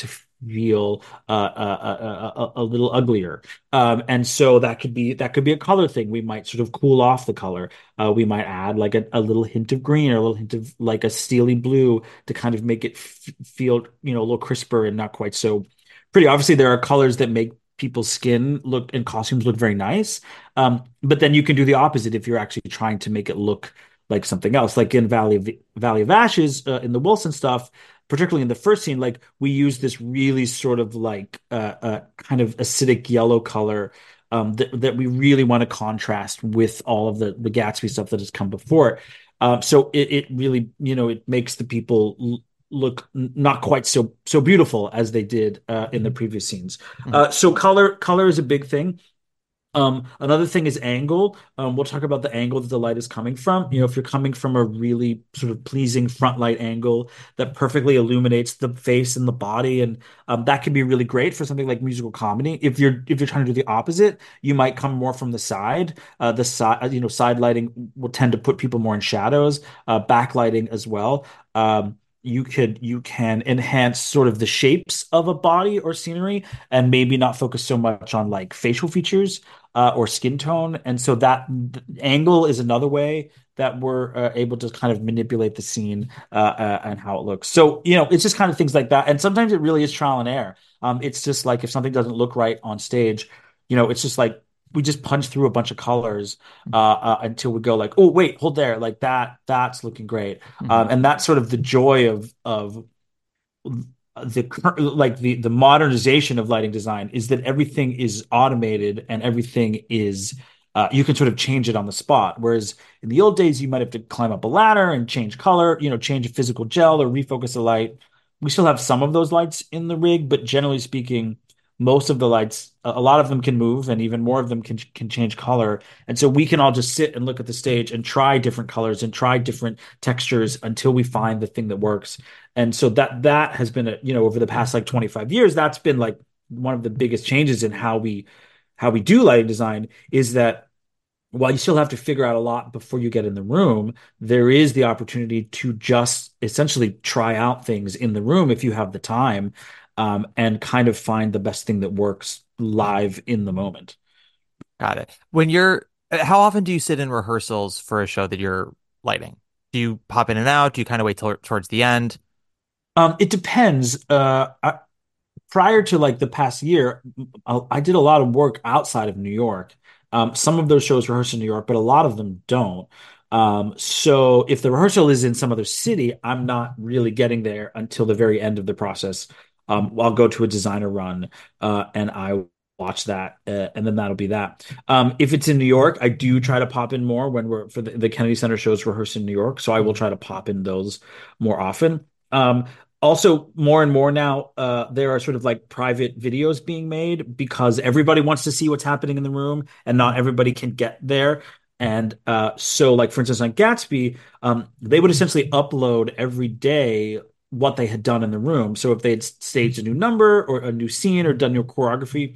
feel uh, uh, uh, a, a little uglier. Um, and so that could be that could be a color thing. We might sort of cool off the color. Uh, we might add like a, a little hint of green or a little hint of like a steely blue to kind of make it f feel, you know, a little crisper and not quite so pretty. Obviously, there are colors that make people's skin look and costumes look very nice. Um, but then you can do the opposite if you're actually trying to make it look like something else. Like in Valley of, Valley of Ashes, uh, in the Wilson stuff, particularly in the first scene, like we use this really sort of like uh, uh kind of acidic yellow color um, that that we really want to contrast with all of the the Gatsby stuff that has come before. Um, so it it really, you know, it makes the people look not quite so so beautiful as they did uh, in the previous scenes. Mhm. Uh, so color color is a big thing. Um, another thing is angle. Um, we'll talk about the angle that the light is coming from. You know, if you're coming from a really sort of pleasing front light angle that perfectly illuminates the face and the body, and um, that can be really great for something like musical comedy. If you're if you're trying to do the opposite, you might come more from the side. Uh, the side, you know, side lighting will tend to put people more in shadows. Uh, backlighting as well. Um, you could you can enhance sort of the shapes of a body or scenery and maybe not focus so much on like facial features uh, or skin tone. And so that angle is another way that we're uh, able to kind of manipulate the scene uh, uh, and how it looks. So, you know, it's just kind of things like that. And sometimes it really is trial and error. Um, it's just like if something doesn't look right on stage, you know, it's just like we just punch through a bunch of colors uh, uh, until we go like, oh, wait, hold there. Like that, that's looking great. Mhm. Um, and that's sort of the joy of, of, the like the the modernization of lighting design is that everything is automated and everything is uh, you can sort of change it on the spot. Whereas in the old days, you might have to climb up a ladder and change color, you know, change a physical gel or refocus a light. We still have some of those lights in the rig, but generally speaking, most of the lights, a lot of them can move, and even more of them can can change color. And so we can all just sit and look at the stage and try different colors and try different textures until we find the thing that works. And so that that has been a, you know, over the past like twenty-five years, that's been like one of the biggest changes in how we how we do lighting design is that while you still have to figure out a lot before you get in the room, there is the opportunity to just essentially try out things in the room if you have the time, um, and kind of find the best thing that works live in the moment. Got it. When you're, how often do you sit in rehearsals for a show that you're lighting? Do you pop in and out? Do you kind of wait till towards the end? Um, it depends. Uh, I, prior to like the past year, I, I did a lot of work outside of New York. Um, some of those shows rehearse in New York, but a lot of them don't. Um, so if the rehearsal is in some other city, I'm not really getting there until the very end of the process. Um, I'll go to a designer run, uh, and I watch that, uh, and then that'll be that. Um, if it's in New York, I do try to pop in more when we're for the, the Kennedy Center shows rehearse in New York, so I will try to pop in those more often. Um, also, more and more now, uh, there are sort of like private videos being made because everybody wants to see what's happening in the room, and not everybody can get there. And uh, so, like for instance, on Gatsby, um, they would essentially upload every day what they had done in the room. So if they had staged a new number or a new scene or done new choreography,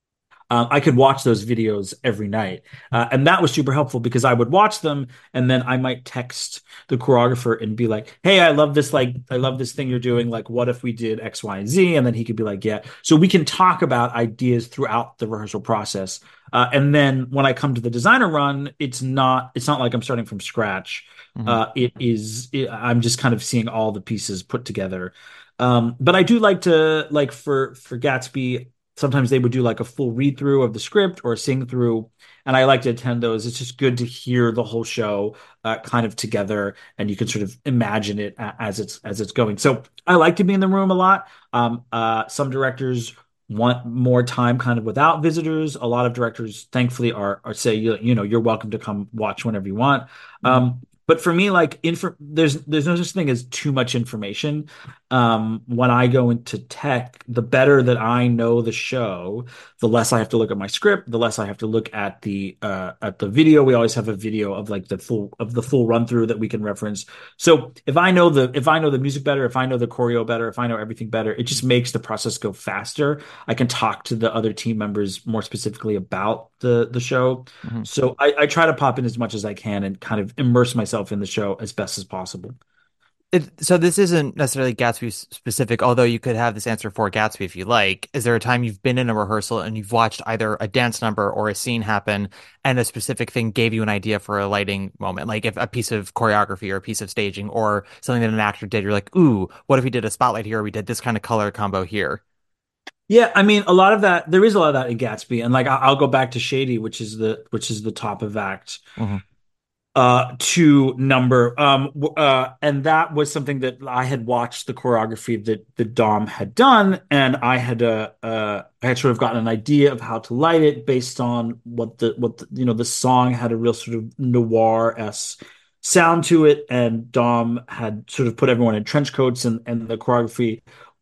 um, I could watch those videos every night. Uh, and that was super helpful because I would watch them and then I might text the choreographer and be like, hey, I love this, like, I love this thing you're doing. Like, what if we did X, Y, and Z? And then he could be like, yeah. So we can talk about ideas throughout the rehearsal process. Uh, and then when I come to the designer run, it's not, it's not like I'm starting from scratch. Mhm. Uh, it is, it, I'm just kind of seeing all the pieces put together. Um, but I do like to, like for, for Gatsby, sometimes they would do like a full read through of the script or a sing through. And I like to attend those. It's just good to hear the whole show uh, kind of together, and you can sort of imagine it a- as it's as it's going. So I like to be in the room a lot. Um, uh, some directors want more time kind of without visitors. A lot of directors, thankfully, are are say you, you know you're welcome to come watch whenever you want. Um, but for me, like info, there's there's no such thing as too much information. Um, when I go into tech, the better that I know the show, the less I have to look at my script, the less I have to look at the uh, at the video. We always have a video of like the full of the full run through that we can reference. So if I know the if I know the music better, if I know the choreo better, if I know everything better, it just makes the process go faster. I can talk to the other team members more specifically about the the show. Mm-hmm. So I, I try to pop in as much as I can and kind of immerse myself in the show as best as possible. It, so this isn't necessarily Gatsby specific, although you could have this answer for Gatsby if you like. Is there a time you've been in a rehearsal and you've watched either a dance number or a scene happen and a specific thing gave you an idea for a lighting moment? Like if a piece of choreography or a piece of staging or something that an actor did, you're like, ooh, what if we did a spotlight here? Or we did this kind of color combo here. Yeah, I mean, a lot of that, there is a lot of that in Gatsby. And like I- I'll go back to Shady, which is the which is the top of act Mm-hmm. uh to number. Um w- uh and that was something that I had watched the choreography that that Dom had done, and I had uh uh I had sort of gotten an idea of how to light it based on what the what the, you know, the song had a real sort of noir-esque sound to it, and Dom had sort of put everyone in trench coats, and and the choreography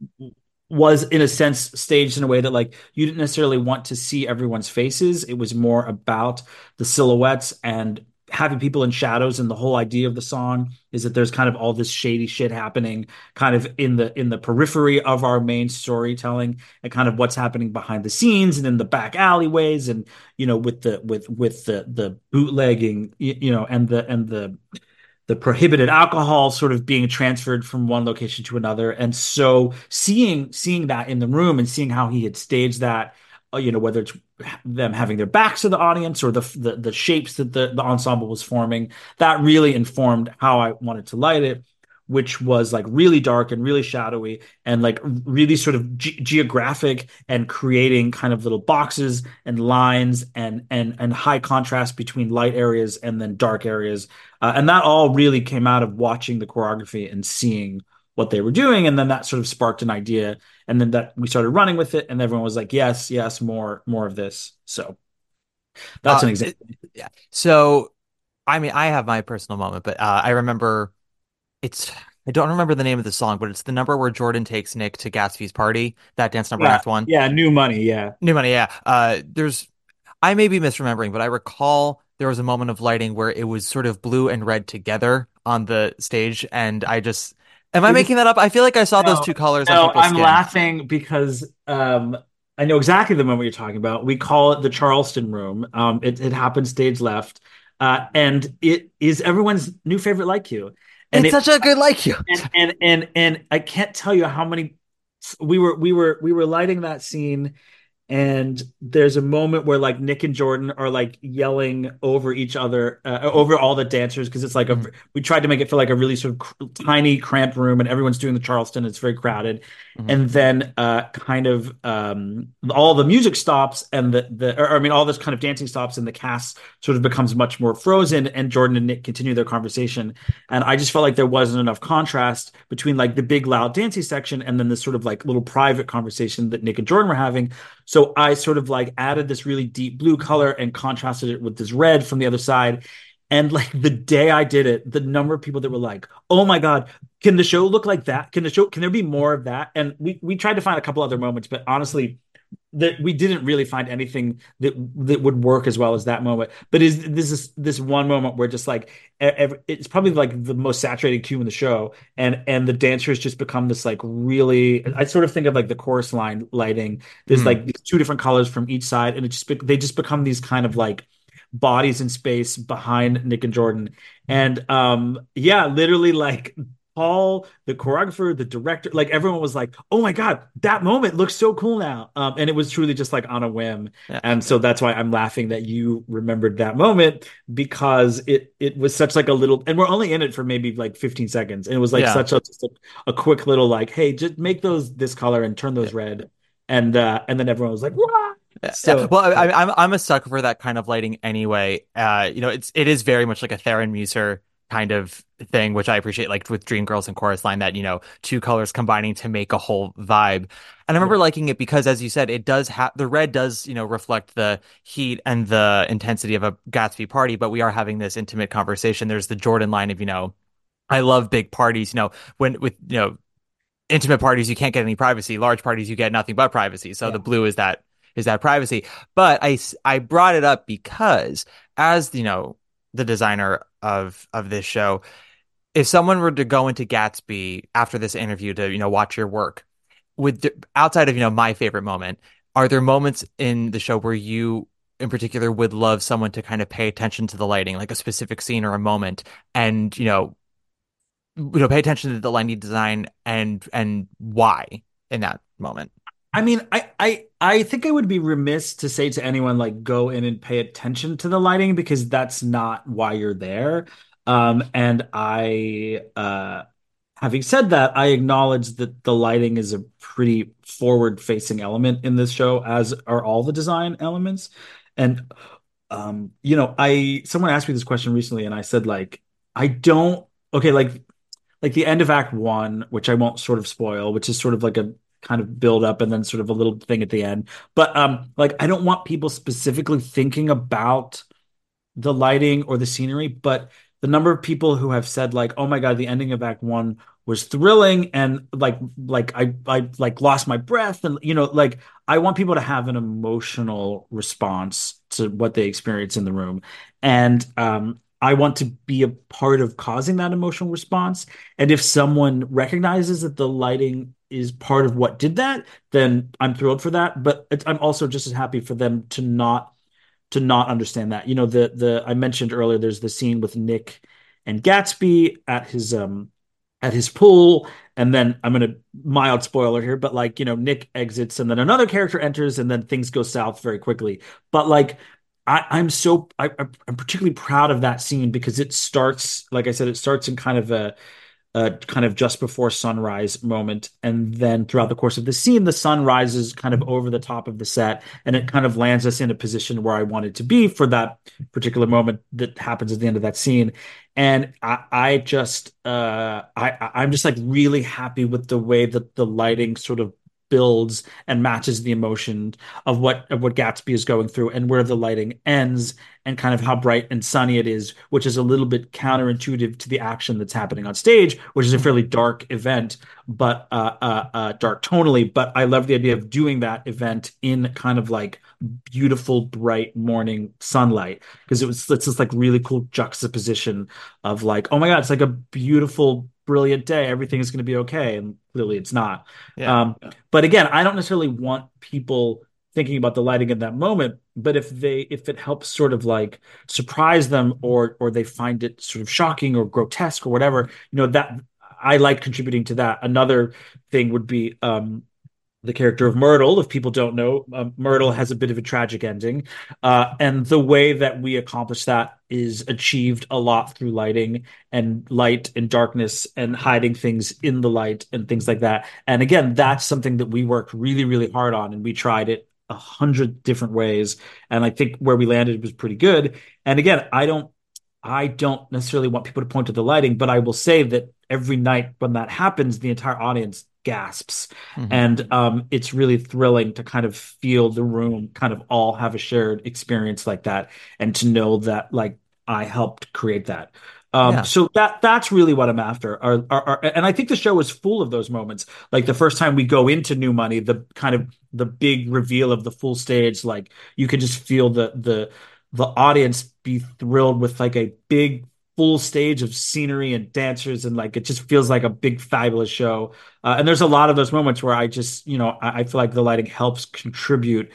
was in a sense staged in a way that like you didn't necessarily want to see everyone's faces. It was more about the silhouettes and having people in shadows. And the whole idea of the song is that there's kind of all this shady shit happening kind of in the in the periphery of our main storytelling, and kind of what's happening behind the scenes and in the back alleyways, and you know, with the with with the the bootlegging, you, you know, and the and the the prohibited alcohol sort of being transferred from one location to another. And so seeing seeing that in the room and seeing how he had staged that, uh, you know, whether it's them having their backs to the audience or the the, the shapes that the, the ensemble was forming, that really informed how I wanted to light it, which was like really dark and really shadowy and like really sort of ge- geographic, and creating kind of little boxes and lines and and and high contrast between light areas and then dark areas. Uh, and that all really came out of watching the choreography and seeing what they were doing. And then that sort of sparked an idea. And then that we started running with it, and everyone was like, yes, yes, more, more of this. So that's Uh, an example. it- yeah. So, I mean, I have my personal moment, but uh, I remember it's, I don't remember the name of the song, but it's the number where Jordan takes Nick to Gatsby's party, that dance number in Yeah. Act One. Yeah. New money. Yeah. New Money, yeah. Uh, there's, I may be misremembering, but I recall there was a moment of lighting where it was sort of blue and red together on the stage, and I just, am I It was- making that up? I feel like I saw those No, two colors on no, people's I'm skin. laughing because um, I know exactly the moment you're talking about. We call it the Charleston Room. Um, it, it happens stage left, uh, and it is everyone's new favorite like you. And It's it, such a good like you. and and and and I can't tell you how many we were we were we were lighting that scene, and there's a moment where like Nick and Jordan are like yelling over each other, uh, over all the dancers, because it's like a Mhm. we tried to make it feel like a really sort of cr- tiny cramped room, and everyone's doing the Charleston. It's very crowded. Mhm. And then uh kind of um all the music stops, and the the or, I mean all this kind of dancing stops, and the cast sort of becomes much more frozen, and Jordan and Nick continue their conversation. And I just felt like there wasn't enough contrast between like the big loud dancing section and then this sort of like little private conversation that Nick and Jordan were having. So I sort of like added this really deep blue color and contrasted it with this red from the other side. And like the day I did it, the number of people that were like, "Oh my God, can the show look like that? Can the show, can there be more of that?" And we we tried to find a couple other moments, but honestly, that we didn't really find anything that that would work as well as that moment. But is this is this one moment where just like every, it's probably like the most saturated cue in the show, and and the dancers just become this like really. I sort of think of like the chorus line lighting. There's Mm. like these two different colors from each side, and it just be- they just become these kind of like bodies in space behind Nick and Jordan. And um yeah, literally like Paul, the choreographer, the director, like everyone was like, "Oh my God, that moment looks so cool now." Um, and it was truly just like on a whim. Yeah. And so that's why I'm laughing that you remembered that moment, because it it was such like a little, and we're only in it for maybe like fifteen seconds. And it was like Yeah. such a, just a, a quick little like, "Hey, just make those this color and turn those red." And uh and then everyone was like, "Wah!" Yeah. So Well, I, I'm I'm a sucker for that kind of lighting anyway. Uh, you know, it's it is very much like a Theron Muser kind of thing, which I appreciate, like with Dreamgirls and Chorus Line, that you know, two colors combining to make a whole vibe. And I remember Yeah. liking it because, as you said, it does have the red does you know reflect the heat and the intensity of a Gatsby party, but we are having this intimate conversation. There's the Jordan line of you know, I love big parties. You know, when with you know intimate parties you can't get any privacy, large parties you get nothing but privacy, so Yeah. the blue is that is that privacy. But I s- I brought it up because, as you know, the designer of of this show, if someone were to go into Gatsby after this interview to you know watch your work, with the, outside of you know my favorite moment, are there moments in the show where you in particular would love someone to kind of pay attention to the lighting, like a specific scene or a moment, and you know you know, pay attention to the lighting design and and why in that moment. I mean, I, I I think I would be remiss to say to anyone like go in and pay attention to the lighting because that's not why you're there. Um, and I uh having said that, I acknowledge that the lighting is a pretty forward-facing element in this show, as are all the design elements. And um, you know, I someone asked me this question recently, and I said like I don't okay, like like the end of Act One, which I won't sort of spoil, which is sort of like a kind of build up and then sort of a little thing at the end. But um, like I don't want people specifically thinking about the lighting or the scenery, but the number of people who have said like, "Oh my God, the ending of Act One was thrilling," and like like I I like lost my breath, and you know, like I want people to have an emotional response to what they experience in the room, and um, I want to be a part of causing that emotional response. And if someone recognizes that the lighting is part of what did that, then I'm thrilled for that. But it's, I'm also just as happy for them to not to not understand that. You know, the the I mentioned earlier, there's the scene with Nick and Gatsby at his um at his pool, and then I'm gonna mild spoiler here, but like, you know, Nick exits and then another character enters and then things go south very quickly. But like I, I'm so I, I'm particularly proud of that scene because it starts, like I said, it starts in kind of a uh, kind of just before sunrise moment. And then throughout the course of the scene, the sun rises kind of over the top of the set, and it kind of lands us in a position where I wanted to be for that particular moment that happens at the end of that scene. And I, I just, uh, I, I'm just like really happy with the way that the lighting sort of builds and matches the emotion of what of what Gatsby is going through and where the lighting ends and kind of how bright and sunny it is, which is a little bit counterintuitive to the action that's happening on stage, which is a fairly dark event, but uh, uh, uh, dark tonally. But I love the idea of doing that event in kind of like beautiful, bright morning sunlight because it was it's just like really cool juxtaposition of like, oh my God, it's like a beautiful, brilliant day. Everything is going to be okay. And clearly it's not. Yeah. Um, but again, I don't necessarily want people thinking about the lighting in that moment, but if they if it helps sort of like surprise them or or they find it sort of shocking or grotesque or whatever, you know, that I like contributing to that. Another thing would be um the character of Myrtle. If people don't know, uh, Myrtle has a bit of a tragic ending. Uh, and the way that we accomplish that is achieved a lot through lighting and light and darkness and hiding things in the light and things like that. And again, that's something that we worked really, really hard on. And we tried it a hundred different ways. And I think where we landed was pretty good. And again, I don't, I don't necessarily want people to point to the lighting, but I will say that every night when that happens, the entire audience gasps. Mm-hmm. And um, it's really thrilling to kind of feel the room kind of all have a shared experience like that and to know that like I helped create that. Um, yeah. So that that's really what I'm after. Are, are, are, and I think the show is full of those moments. Like the first time we go into New Money, the kind of the big reveal of the full stage, like you could just feel the the the audience be thrilled with like a big full stage of scenery and dancers, and like it just feels like a big fabulous show. Uh, and there's a lot of those moments where I just, you know, I, I feel like the lighting helps contribute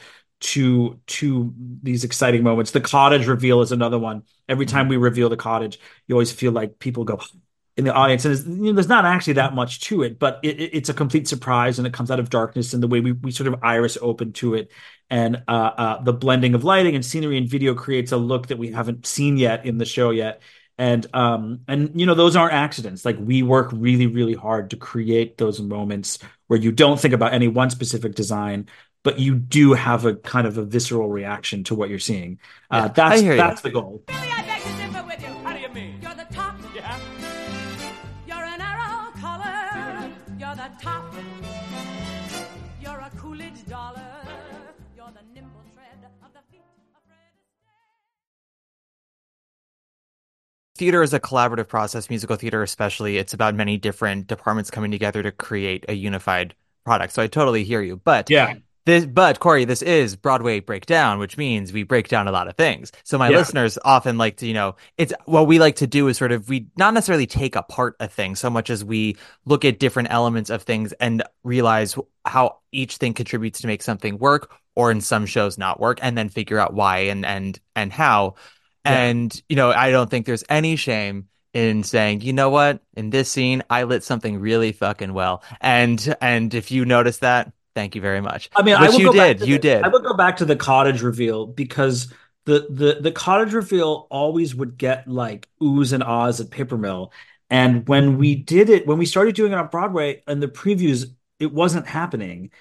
to to these exciting moments. The cottage reveal is another one. Every time we reveal the cottage, you always feel like people go in the audience, and you know, there's not actually that much to it, but it, it, it's a complete surprise, and it comes out of darkness, and the way we, we sort of iris open to it, and uh, uh, the blending of lighting and scenery and video creates a look that we haven't seen yet in the show yet. And um and you know, those aren't accidents. Like we work really, really hard to create those moments where you don't think about any one specific design, but you do have a kind of a visceral reaction to what you're seeing. Uh, yeah, that's that's the goal. Really, I beg to differ with you. How do you mean? You're the top. Yeah. You're an arrow collar. You're the top. You're a Coolidge dollar. You're the nimble tread of the feet of Fred Astaire. Theater is a collaborative process, musical theater especially. It's about many different departments coming together to create a unified product. So I totally hear you. But yeah. This, but Corey, this is Broadway Breakdown, which means we break down a lot of things. So my yeah. listeners often like to, you know, it's what we like to do is sort of, we not necessarily take apart a thing so much as we look at different elements of things and realize how each thing contributes to make something work, or in some shows not work, and then figure out why and and and how. Yeah. And, you know, I don't think there's any shame in saying, you know what, in this scene, I lit something really fucking well. And and if you notice that, thank you very much. I mean, I Which would you go back did, to you the, I did. would go back to the cottage reveal because the the the cottage reveal always would get like oohs and ahs at Paper Mill. And when we did it, when we started doing it on Broadway and the previews, it wasn't happening.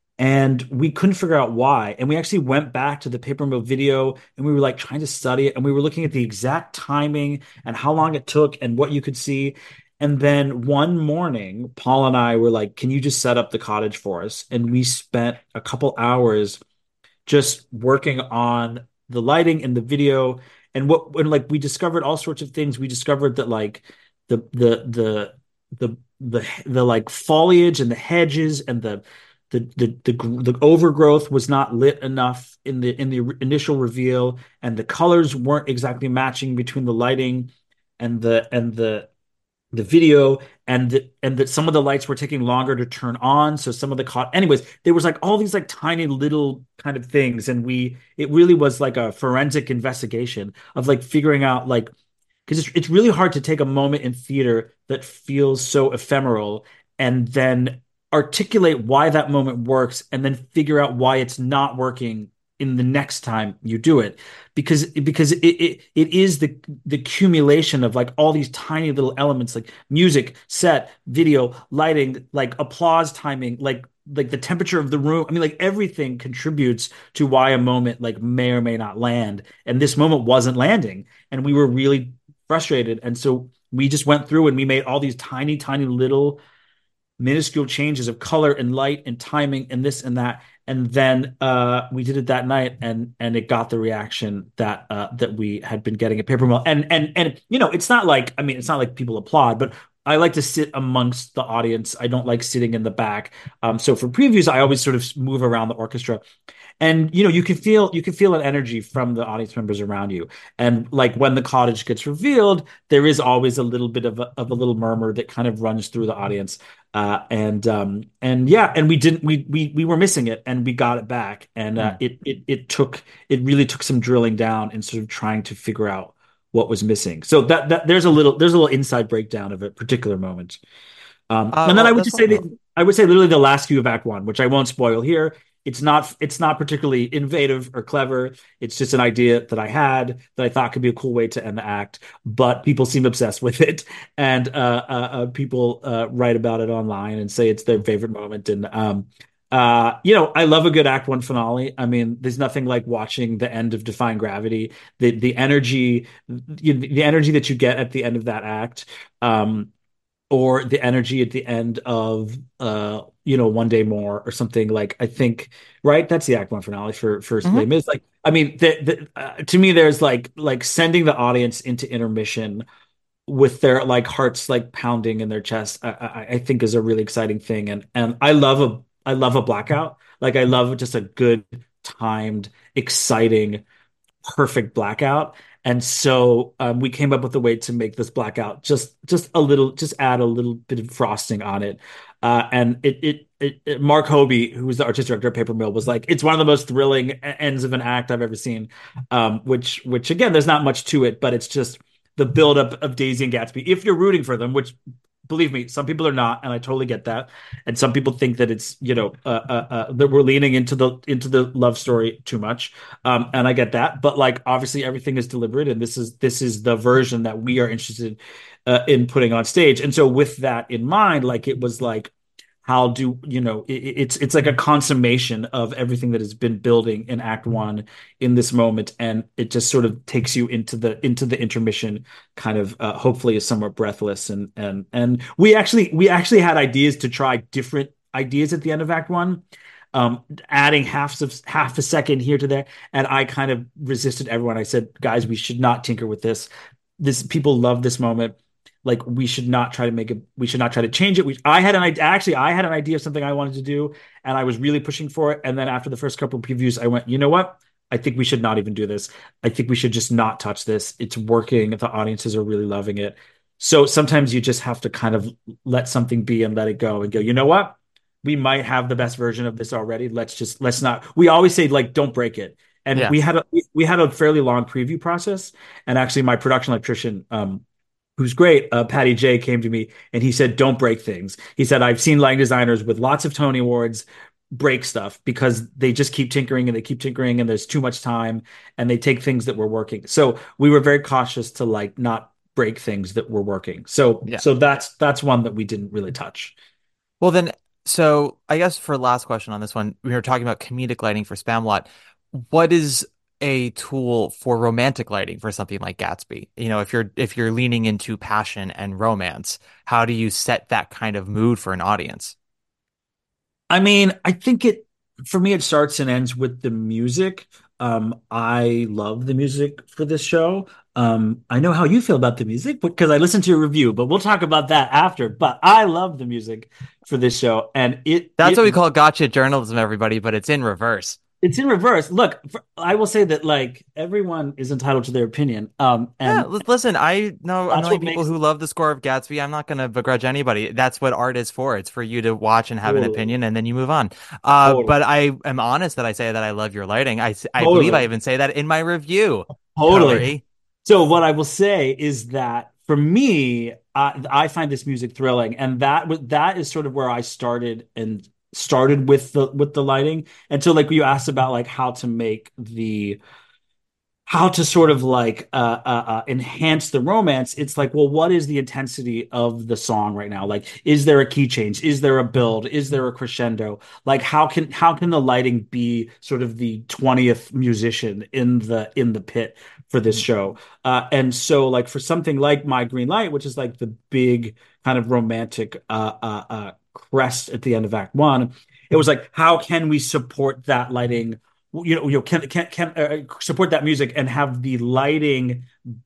And we couldn't figure out why. And we actually went back to the Paper Mill video and we were like trying to study it. And we were looking at the exact timing and how long it took and what you could see. And then one morning, Paul and I were like, can you just set up the cottage for us? And we spent a couple hours just working on the lighting and the video. And what, when like we discovered all sorts of things. We discovered that like the, the, the, the, the, the like foliage and the hedges and the, the the the the overgrowth was not lit enough in the in the initial reveal, and the colors weren't exactly matching between the lighting and the and the the video, and the, and that some of the lights were taking longer to turn on, so some of the caught anyways there was like all these like tiny little kind of things, and we it really was like a forensic investigation of like figuring out like because it's, it's really hard to take a moment in theater that feels so ephemeral and then articulate why that moment works and then figure out why it's not working in the next time you do it, because because it it, it is the the accumulation of like all these tiny little elements like music, set, video, lighting, like applause timing, like like the temperature of the room. I mean, like everything contributes to why a moment like may or may not land, and this moment wasn't landing, and we were really frustrated, and so we just went through and we made all these tiny tiny little minuscule changes of color and light and timing and this and that, and then uh, we did it that night, and and it got the reaction that uh, that we had been getting at Paper Mill, and and and you know, it's not like I mean, it's not like people applaud, but I like to sit amongst the audience. I don't like sitting in the back. Um, so for previews, I always sort of move around the orchestra. And you know, you can feel you can feel an energy from the audience members around you. And like when the cottage gets revealed, there is always a little bit of a, of a little murmur that kind of runs through the audience. Uh, and um, and yeah, and we didn't we we we were missing it, and we got it back. And uh, it it it took it really took some drilling down and sort of trying to figure out what was missing. So that that there's a little there's a little inside breakdown of a particular moment. Um, Uh, and then well, I would that's just say that wonderful. I would say literally the last few of Act One, which I won't spoil here. It's not it's not particularly innovative or clever. It's just an idea that I had that I thought could be a cool way to end the act, but people seem obsessed with it, and uh, uh, uh, people uh, write about it online and say it's their favorite moment. And um, uh, you know, I love a good Act One finale. I mean, there's nothing like watching the end of Defying Gravity. The the energy, the, the energy that you get at the end of that act. Um, or the energy at the end of uh you know One Day More or something. Like I think right, that's the Act One finale for for Les Mhm. Mis. Like I mean the, the, uh, to me there's like like sending the audience into intermission with their like hearts like pounding in their chest. I, I, I think is a really exciting thing, and and I love a I love a blackout. Like I love just a good timed exciting perfect blackout. And so um, we came up with a way to make this blackout just just a little, just add a little bit of frosting on it. Uh, and it, it it it Mark Hobie, who was the artistic director of Paper Mill, was like, it's one of the most thrilling e- ends of an act I've ever seen. Um, which which again, there's not much to it, but it's just the buildup of Daisy and Gatsby. If you're rooting for them, which believe me, some people are not, and I totally get that. And some people think that it's you know uh, uh, uh, that we're leaning into the into the love story too much, um, and I get that. But like obviously everything is deliberate, and this is this is the version that we are interested uh, in putting on stage. And so with that in mind, like it was like how do you know it, it's it's like a consummation of everything that has been building in Act One in this moment, and it just sort of takes you into the into the intermission, kind of uh, hopefully is somewhat breathless. And and and we actually we actually had ideas to try different ideas at the end of Act One, um, adding half of half a second here to there, and I kind of resisted everyone. I said, guys, we should not tinker with this. This people love this moment. Like we should not try to make it. We should not try to change it. We, I had an idea. Actually, I had an idea of something I wanted to do, and I was really pushing for it. And then after the first couple of previews, I went, you know what? I think we should not even do this. I think we should just not touch this. It's working. The audiences are really loving it. So sometimes you just have to kind of let something be and let it go and go, you know what? We might have the best version of this already. Let's just let's not. We always say like, don't break it. And Yeah. we had a we had a fairly long preview process. And actually, my production electrician, um, who's great, uh, Patty J, came to me and he said, "Don't break things." He said, "I've seen lighting designers with lots of Tony Awards break stuff because they just keep tinkering and they keep tinkering and there's too much time and they take things that were working." So we were very cautious to like not break things that were working. So Yeah. so that's that's one that we didn't really touch. Well, then, so I guess for last question on this one, we were talking about comedic lighting for Spamalot. What is a tool for romantic lighting for something like Gatsby? You know, if you're if you're leaning into passion and romance, how do you set that kind of mood for an audience? I mean, I think it for me it starts and ends with the music. Um, I love the music for this show. Um, I know how you feel about the music because I listened to your review, but we'll talk about that after. But I love the music for this show, and it That's it what we call gotcha journalism, everybody, but it's in reverse. it's in reverse. Look, for, I will say that like everyone is entitled to their opinion. Um, Yeah, and l- listen, I know a that's million what people makes who love the score of Gatsby. I'm not going to begrudge anybody. That's what art is for. It's for you to watch and have an totally, opinion, and then you move on. Uh, totally, but I am honest that I say that I love your lighting. I, s- I believe I totally, even say that in my review, totally. Corey. So what I will say is that for me, I, I find this music thrilling, and that was that is sort of where I started and started with the with the lighting. And so, like you asked about like how to make the how to sort of like uh, uh, uh, enhance the romance. It's like, well, what is the intensity of the song right now? Like, is there a key change? Is there a build? Is there a crescendo? Like, how can how can the lighting be sort of the twentieth musician in the in the pit for this show? Uh, and so, like for something like My Green Light, which is like the big kind of romantic uh, uh, uh, crest at the end of Act One, it was like, how can we support that lighting? You know, you know, can can can uh, support that music and have the lighting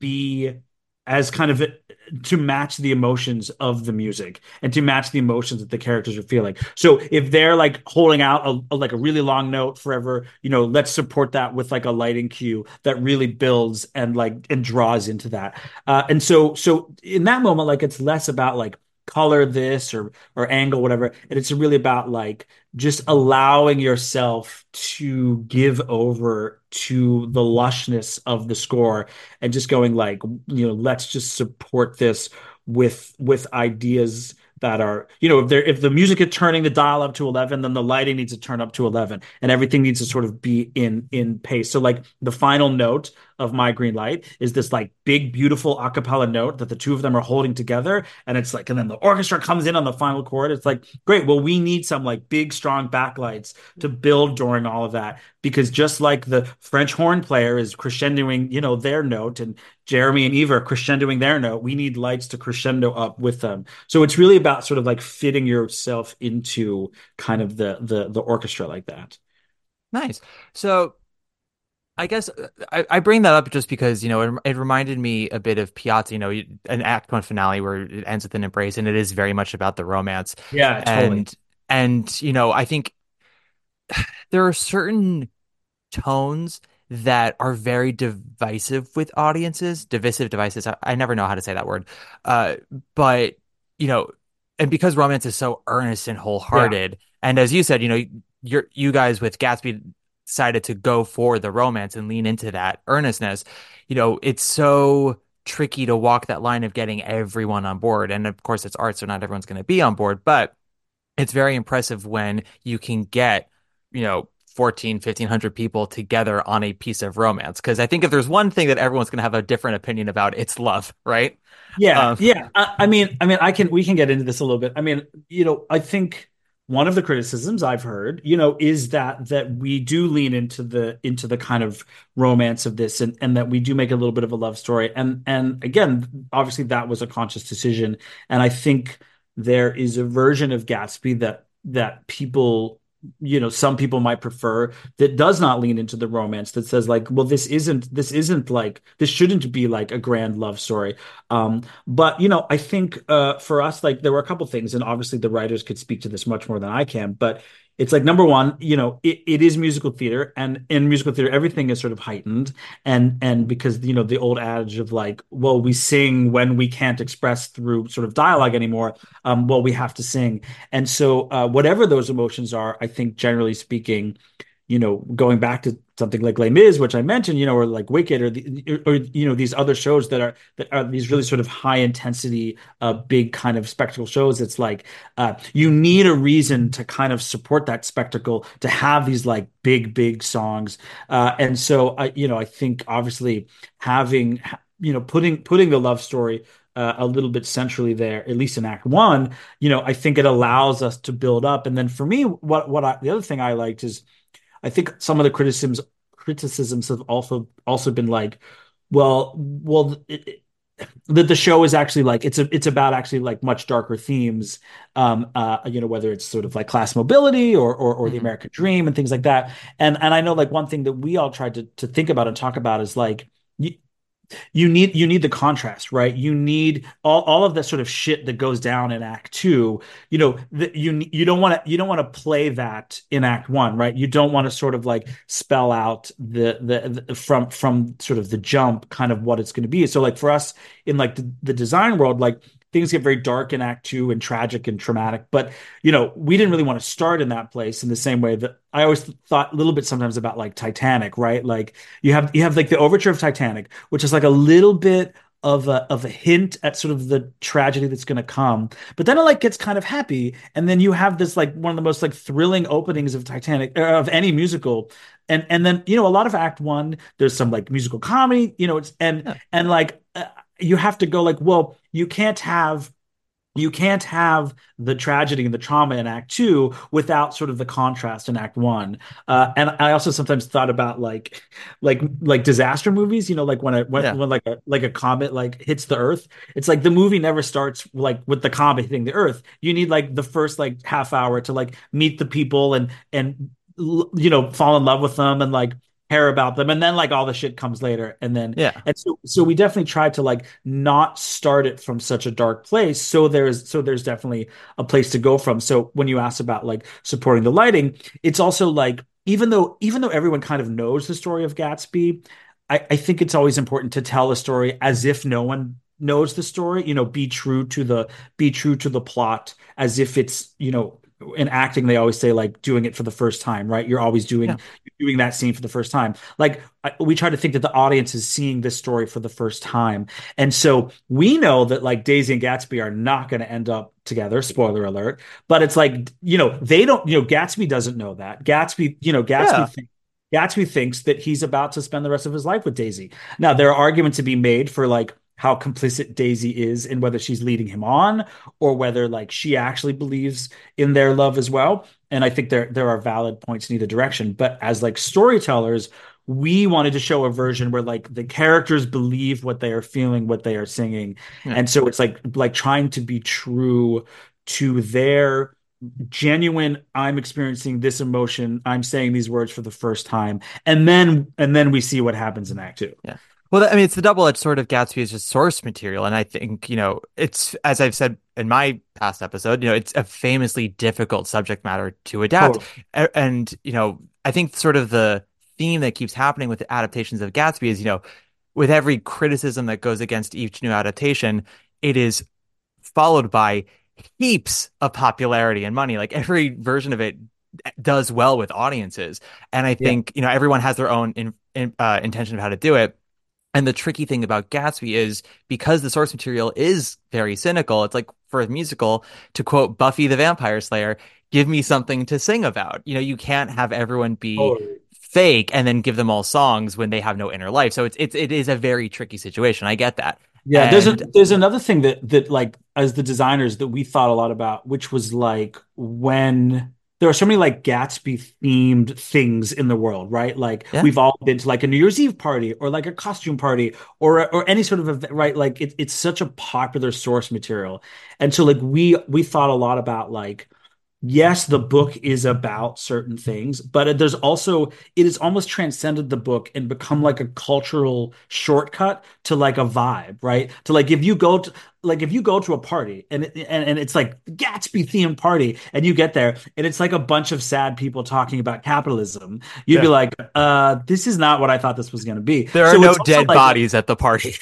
be as kind of to match the emotions of the music and to match the emotions that the characters are feeling. So if they're like holding out a, a like a really long note forever, you know, let's support that with like a lighting cue that really builds and like and draws into that. Uh, and so so in that moment, like it's less about like color this or or angle whatever, and it's really about like just allowing yourself to give over to the lushness of the score and just going like, you know, let's just support this with with ideas that are, you know, if they're if the music is turning the dial up to eleven, then the lighting needs to turn up to eleven and everything needs to sort of be in in pace. So like the final note of My Green Light is this like big beautiful a cappella note that the two of them are holding together, and it's like, and then the orchestra comes in on the final chord. It's like, great, well, we need some like big strong backlights to build during all of that, because just like the French horn player is crescendoing, you know, their note, and Jeremy and Eva are crescendoing their note, we need lights to crescendo up with them. So it's really about sort of like fitting yourself into kind of the the the orchestra like that. Nice. So I guess uh, I, I bring that up just because, you know, it, it reminded me a bit of Piazza, you know, an act one finale where it ends with an embrace, and it is very much about the romance. Yeah, totally. And, and, you know, I think there are certain tones that are very divisive with audiences, divisive devices. I, I never know how to say that word. Uh, but, you know, and because romance is so earnest and Yeah. wholehearted, and as you said, you know, you're, you guys with Gatsby decided to go for the romance and lean into that earnestness, you know, it's so tricky to walk that line of getting everyone on board. And of course, it's art, so not everyone's going to be on board, but it's very impressive when you can get, you know, fourteen, fifteen hundred people together on a piece of romance. Because I think if there's one thing that everyone's going to have a different opinion about, it's love, right? Yeah, Um, yeah. I, I mean, I mean, I can we can get into this a little bit. I mean, you know, I think one of the criticisms I've heard, you know, is that that we do lean into the into the kind of romance of this, and and that we do make a little bit of a love story. And and again, obviously that was a conscious decision. And I think there is a version of Gatsby that that people, you know, some people might prefer, that does not lean into the romance, that says like, well, this isn't this isn't like this shouldn't be like a grand love story. Um, but you know, I think uh, for us, like there were a couple things, and obviously the writers could speak to this much more than I can. But it's like number one, you know, it, it is musical theater, and in musical theater, everything is sort of heightened, and and because you know the old adage of like, well, we sing when we can't express through sort of dialogue anymore. Um, well, we have to sing, and so uh, whatever those emotions are, I think generally speaking, you know, going back to something like Les Mis, which I mentioned, you know, or like Wicked, or the, or you know, these other shows that are that are these really sort of high intensity, uh, big kind of spectacle shows. It's like uh, you need a reason to kind of support that spectacle, to have these like big, big songs, uh, and so I, you know, I think obviously having, you know, putting putting the love story uh, a little bit centrally there, at least in Act One, you know, I think it allows us to build up. And then for me, what what I, the other thing I liked is, I think some of the criticisms criticisms have also also been like, well, well, it, it, that the show is actually like it's a it's about actually like much darker themes, um, uh, you know, whether it's sort of like class mobility or or, or the Mm-hmm. American dream and things like that. And and I know like one thing that we all tried to to think about and talk about is like. You, you need you need the contrast, right? You need all, all of the sort of shit that goes down in Act Two. You know, the, you you don't want to you don't want to play that in Act One, right? You don't want to sort of like spell out the, the the from from sort of the jump kind of what it's going to be. So like for us in like the, the design world, like things get very dark in Act Two and tragic and traumatic. But you know, we didn't really want to start in that place in the same way that I always thought a little bit sometimes about like Titanic, right? Like you have you have like the overture of Titanic, which is like a little bit of a of a hint at sort of the tragedy that's going to come, but then it like gets kind of happy, and then you have this like one of the most like thrilling openings of Titanic, or of any musical, and and then you know a lot of Act One, there's some like musical comedy, you know, it's and Yeah. and like uh, you have to go like, well, you can't have you can't have the tragedy and the trauma in Act Two without sort of the contrast in Act One. Uh, and I also sometimes thought about like, like, like disaster movies. You know, like when a when, Yeah. when like a like a comet like hits the Earth. It's like the movie never starts like with the comet hitting the Earth. You need like the first like half hour to like meet the people and and you know fall in love with them and like care about them, and then like all the shit comes later. And then Yeah. and so so we definitely tried to like not start it from such a dark place, so there's so there's definitely a place to go from. So when you ask about like supporting the lighting, it's also like even though even though everyone kind of knows the story of Gatsby, I, I think it's always important to tell a story as if no one knows the story. You know, be true to the be true to the plot, as if it's, you know, in acting they always say like doing it for the first time, right? You're always doing Yeah. doing that scene for the first time. Like I, we try to think that the audience is seeing this story for the first time, and so we know that like Daisy and Gatsby are not going to end up together. Spoiler alert! But it's like, you know, they don't. You know, Gatsby doesn't know that. Gatsby, you know, Gatsby. Yeah. Thinks Gatsby thinks that he's about to spend the rest of his life with Daisy. Now, there are arguments to be made for like how complicit Daisy is in whether she's leading him on or whether like she actually believes in their love as well. And I think there there are valid points in either direction. But as like storytellers, we wanted to show a version where like the characters believe what they are feeling, what they are singing. Yeah. And so it's like like trying to be true to their genuine, I'm experiencing this emotion, I'm saying these words for the first time, and then and then we see what happens in Act Two. Yeah. Well, I mean, it's the double-edged sword of Gatsby is just source material, and I think, you know, it's, as I've said in my past episode, you know, it's a famously difficult subject matter to adapt. Totally. A- and you know, I think sort of the theme that keeps happening with the adaptations of Gatsby is, you know, with every criticism that goes against each new adaptation, it is followed by heaps of popularity and money. Like every version of it does well with audiences, and I think, you know, everyone has their own in, in, uh, intention of how to do it. And the tricky thing about Gatsby is because the source material is very cynical, it's like for a musical, to quote Buffy the Vampire Slayer, give me something to sing about. You know, you can't have everyone be Totally. fake and then give them all songs when they have no inner life. So it's it's it is a very tricky situation. I get that. Yeah, there's a And there's another thing that that like as the designers that we thought a lot about, which was like when there are so many like Gatsby themed things in the world, right? Like Yeah. we've all been to like a New Year's Eve party or like a costume party or or any sort of event, right? Like it, it's such a popular source material, and so like we we thought a lot about like, yes, the book is about certain things, but there's also, it has almost transcended the book and become like a cultural shortcut to like a vibe, right? To like, if you go to, like, if you go to a party and, and, and it's like Gatsby themed party and you get there and it's like a bunch of sad people talking about capitalism, you'd be Yeah. like, uh, this is not what I thought this was going to be. there are So no it's also dead like- bodies at the party.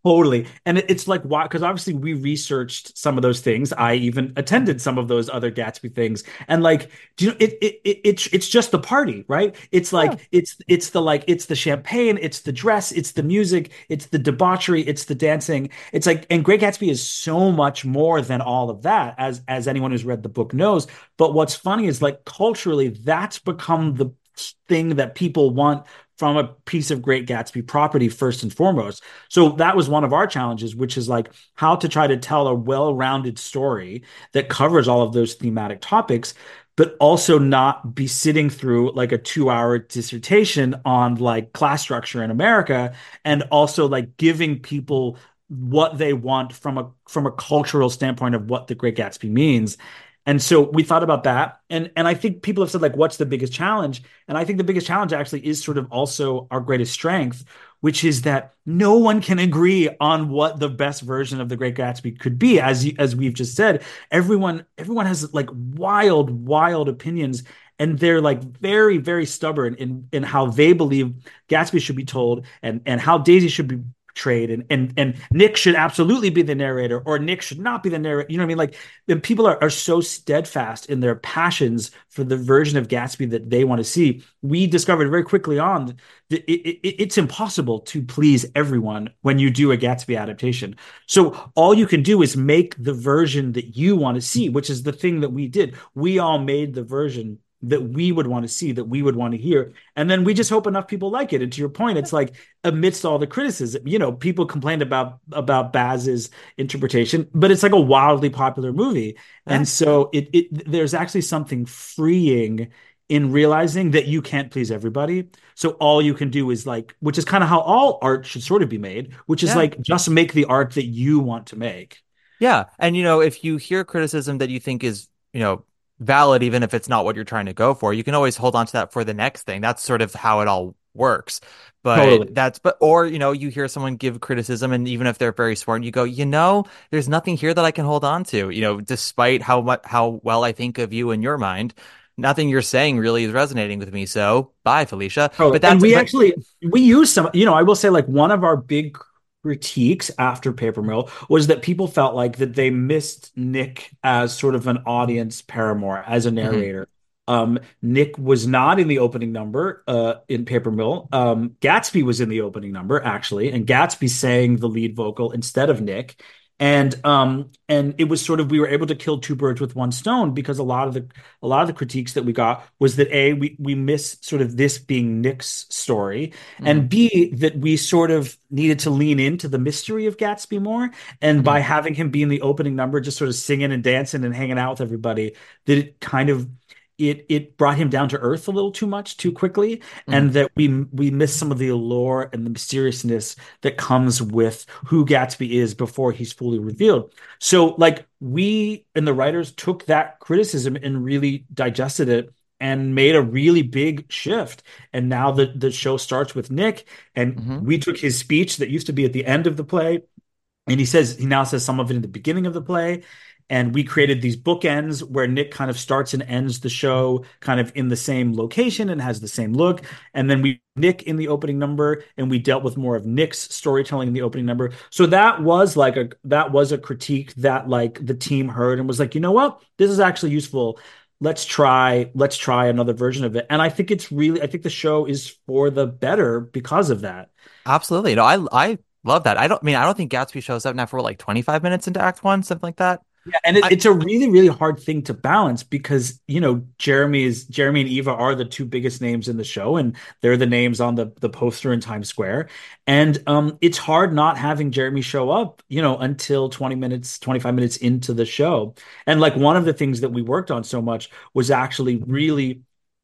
Totally. And it- it's like, why? Because obviously we researched some of those things. I even attended some of those other Gatsby things. And like, do you know, it, it, it, it's, it's just the party, right? It's Yeah. like, it's, it's the, like, it's the champagne, it's the dress, it's the music, it's the debauchery, it's the dancing. It's like, and Great Gatsby is so much more than all of that, as, as anyone who's read the book knows. But what's funny is like culturally, that's become the thing that people want from a piece of Great Gatsby property first and foremost. So that was one of our challenges, which is like how to try to tell a well-rounded story that covers all of those thematic topics, but also not be sitting through like a two-hour dissertation on like class structure in America, and also like giving people what they want from a from a cultural standpoint of what the Great Gatsby means. And so we thought about that. And and I think people have said, like, what's the biggest challenge? And I think the biggest challenge actually is sort of also our greatest strength, which is that no one can agree on what the best version of the Great Gatsby could be. As you, as we've just said, everyone everyone has like wild, wild opinions. And they're like very, very stubborn in in how they believe Gatsby should be told, and and how Daisy should be portrayed, and and and Nick should absolutely be the narrator, or Nick should not be the narrator. You know what I mean? Like, the people are, are so steadfast in their passions for the version of Gatsby that they want to see. We discovered very quickly on that it, it, it's impossible to please everyone when you do a Gatsby adaptation. So all you can do is make the version that you want to see, which is the thing that we did. We all made the version that we would want to see, that we would want to hear. And then we just hope enough people like it. And to your point, it's like, amidst all the criticism, you know, people complained about about Baz's interpretation, but it's like a wildly popular movie. Yeah. And so it, it there's actually something freeing in realizing that you can't please everybody. So all you can do is like, which is kind of how all art should sort of be made, which is Yeah. like, just make the art that you want to make. Yeah. And, you know, if you hear criticism that you think is, you know, valid, even if it's not what you're trying to go for, you can always hold on to that for the next thing. That's sort of how it all works. But Totally. that's, but, or, you know, you hear someone give criticism, and even if they're very smart, you go, you know, there's nothing here that I can hold on to, you know, despite how much, how well I think of you in your mind, nothing you're saying really is resonating with me. So bye, Felicia. Totally. But that's, and we but, actually, we use some, you know, I will say, like, one of our big critiques after Paper Mill was that people felt like that they missed Nick as sort of an audience paramour, as a narrator. Um, Nick was not in the opening number uh, in Paper Mill. Um, Gatsby was in the opening number, actually, and Gatsby sang the lead vocal instead of Nick. And um and it was sort of, we were able to kill two birds with one stone, because a lot of the a lot of the critiques that we got was that, A, we we miss sort of this being Nick's story, and B, that we sort of needed to lean into the mystery of Gatsby more. And by having him be in the opening number, just sort of singing and dancing and hanging out with everybody, that it kind of it it brought him down to earth a little too much too quickly, and that we we missed some of the allure and the mysteriousness that comes with who Gatsby is before he's fully revealed. So, like, we and the writers took that criticism and really digested it and made a really big shift. And now the the show starts with Nick, and Mhm. we took his speech that used to be at the end of the play, and he says he now says some of it in the beginning of the play. And we created these bookends where Nick kind of starts and ends the show kind of in the same location and has the same look. And then we Nick in the opening number, and we dealt with more of Nick's storytelling in the opening number. So that was like a that was a critique that, like, the team heard and was like, you know what, this is actually useful. Let's try let's try another version of it. And I think it's really I think the show is for the better because of that. Absolutely. No, I, I love that. I don't I mean, I don't think Gatsby shows up now for like twenty-five minutes into act one, something like that. Yeah, and it, I- it's a really, really hard thing to balance, because, you know, Jeremy is Jeremy and Eva are the two biggest names in the show, and they're the names on the the poster in Times Square. And um, it's hard not having Jeremy show up, you know, until twenty minutes, twenty-five minutes into the show. And like, one of the things that we worked on so much was actually really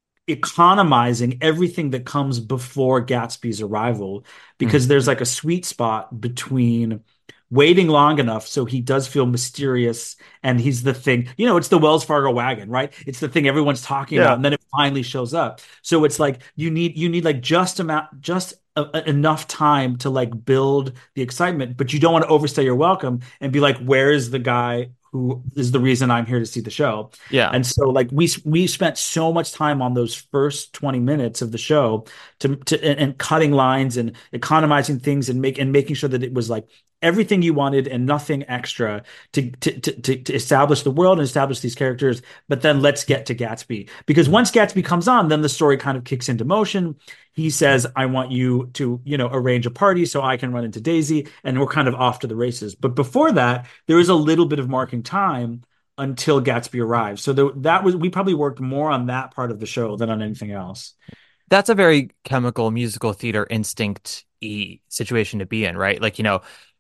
economizing everything that comes before Gatsby's arrival, because there's like a sweet spot between waiting long enough so he does feel mysterious, and he's the thing, you know, it's the Wells Fargo wagon, right? It's the thing everyone's talking Yeah. about, and then it finally shows up. So it's like you need you need like just amount just a, a- enough time to like build the excitement, but you don't want to overstay your welcome and be like, where is the guy who is the reason I'm here to see the show. Yeah. And so like we we spent so much time on those first twenty minutes of the show to to and, and cutting lines and economizing things and make and making sure that it was like everything you wanted and nothing extra to to to to establish the world and establish these characters. But then let's get to Gatsby, because once Gatsby comes on, then the story kind of kicks into motion. He says, I want you to, you know, arrange a party so I can run into Daisy, and we're kind of off to the races. But before that, there is a little bit of marking time until Gatsby arrives. So there, that was, we probably worked more on that part of the show than on anything else. That's a very chemical musical theater instinct-y situation to be in, right? Like, you know,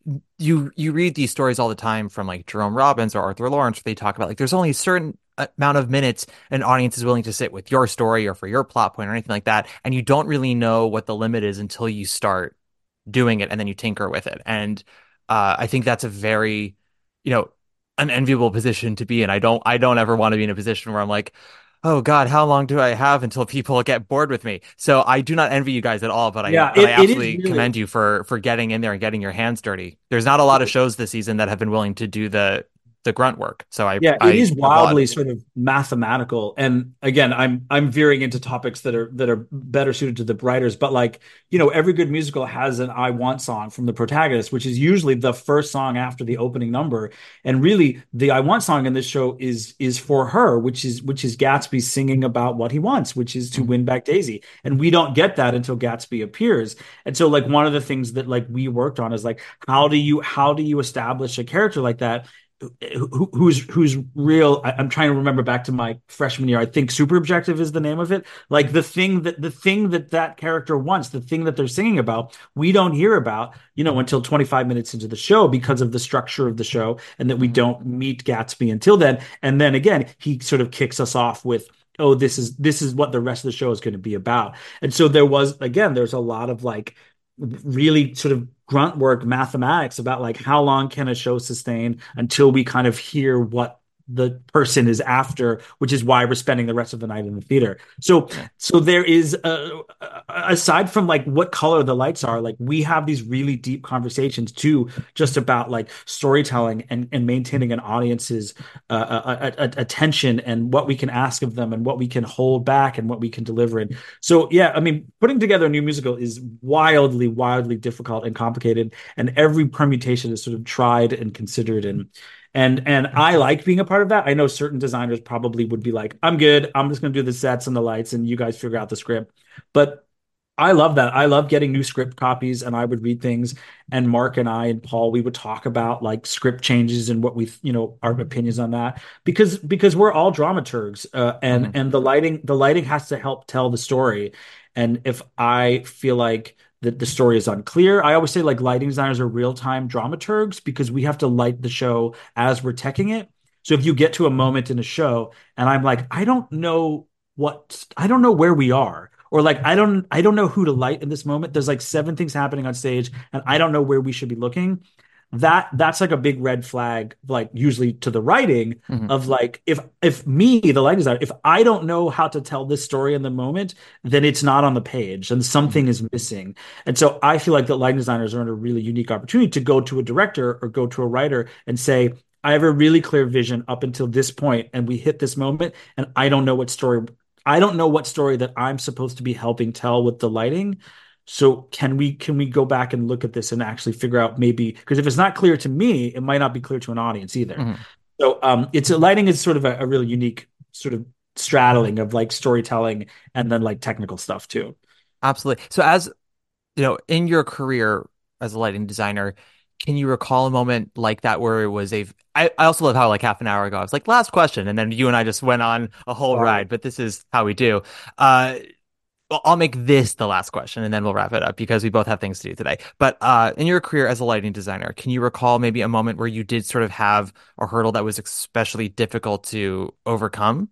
you you read these stories all the time from like Jerome Robbins or Arthur Lawrence, where they talk about like there's only a certain amount of minutes an audience is willing to sit with your story or for your plot point or anything like that, and you don't really know what the limit is until you start doing it and then you tinker with it. And uh, I think that's a very, you know, an enviable position to be in. I don't I don't ever want to be in a position where I'm like, oh God, how long do I have until people get bored with me? So I do not envy you guys at all, but I, Yeah, but it- I it is absolutely really- commend you for for getting in there and getting your hands dirty. There's not a lot of shows this season that have been willing to do the the grunt work. So I Yeah, I it is applaud. wildly sort of mathematical. And again, I'm I'm veering into topics that are that are better suited to the writers. But like, you know, every good musical has an I Want song from the protagonist, which is usually the first song after the opening number. And really, the I Want song in this show is is for her, which is which is Gatsby singing about what he wants, which is to win back Daisy. And we don't get that until Gatsby appears. And so like one of the things that like we worked on is like how do you how do you establish a character like that? Who, who's who's real. I, I'm trying to remember back to my freshman year. I think Super Objective is the name of it. Like the thing that the thing that that character wants, the thing that they're singing about, we don't hear about, you know, until twenty-five minutes into the show because of the structure of the show, and that we don't meet Gatsby until then. And then again, he sort of kicks us off with, oh, this is this is what the rest of the show is going to be about. And so there was again, there's a lot of like really sort of grunt work mathematics about like how long can a show sustain until we kind of hear what the person is after, which is why we're spending the rest of the night in the theater. So, so there is, uh, aside from like what color the lights are, like we have these really deep conversations too, just about like storytelling and, and maintaining an audience's uh, a, a, attention and what we can ask of them and what we can hold back and what we can deliver. And so, yeah, I mean, putting together a new musical is wildly, wildly difficult and complicated, and every permutation is sort of tried and considered. And And and I like being a part of that. I know certain designers probably would be like, I'm good. I'm just going to do the sets and the lights and you guys figure out the script. But I love that. I love getting new script copies, and I would read things, and Mark and I and Paul, we would talk about like script changes and what we, you know, our opinions on that, because because we're all dramaturgs, uh, and Mhm. and the lighting the lighting has to help tell the story. And if I feel like that the story is unclear, I always say like lighting designers are real-time dramaturgs, because we have to light the show as we're teching it. So if you get to a moment in a show and I'm like, I don't know what, I don't know where we are, or like, I don't, I don't know who to light in this moment. There's like seven things happening on stage and I don't know where we should be looking. That that's like a big red flag, like usually to the writing Mhm. of like, if if me, the light designer, if I don't know how to tell this story in the moment, then it's not on the page and something is missing. And so I feel like the lighting designers are in a really unique opportunity to go to a director or go to a writer and say, I have a really clear vision up until this point, and we hit this moment, and I don't know what story, I don't know what story that I'm supposed to be helping tell with the lighting. So can we can we go back and look at this and actually figure out, maybe, because if it's not clear to me, it might not be clear to an audience either. Mhm. So um, it's a lighting is sort of a, a really unique sort of straddling of like storytelling and then like technical stuff too. Absolutely. So as you know, in your career as a lighting designer, can you recall a moment like that where it was a I, I also love how like half an hour ago I was like, last question, and then you and I just went on a whole Wow. ride, but this is how we do. Uh well, I'll make this the last question and then we'll wrap it up because we both have things to do today. But uh in your career as a lighting designer, can you recall maybe a moment where you did sort of have a hurdle that was especially difficult to overcome?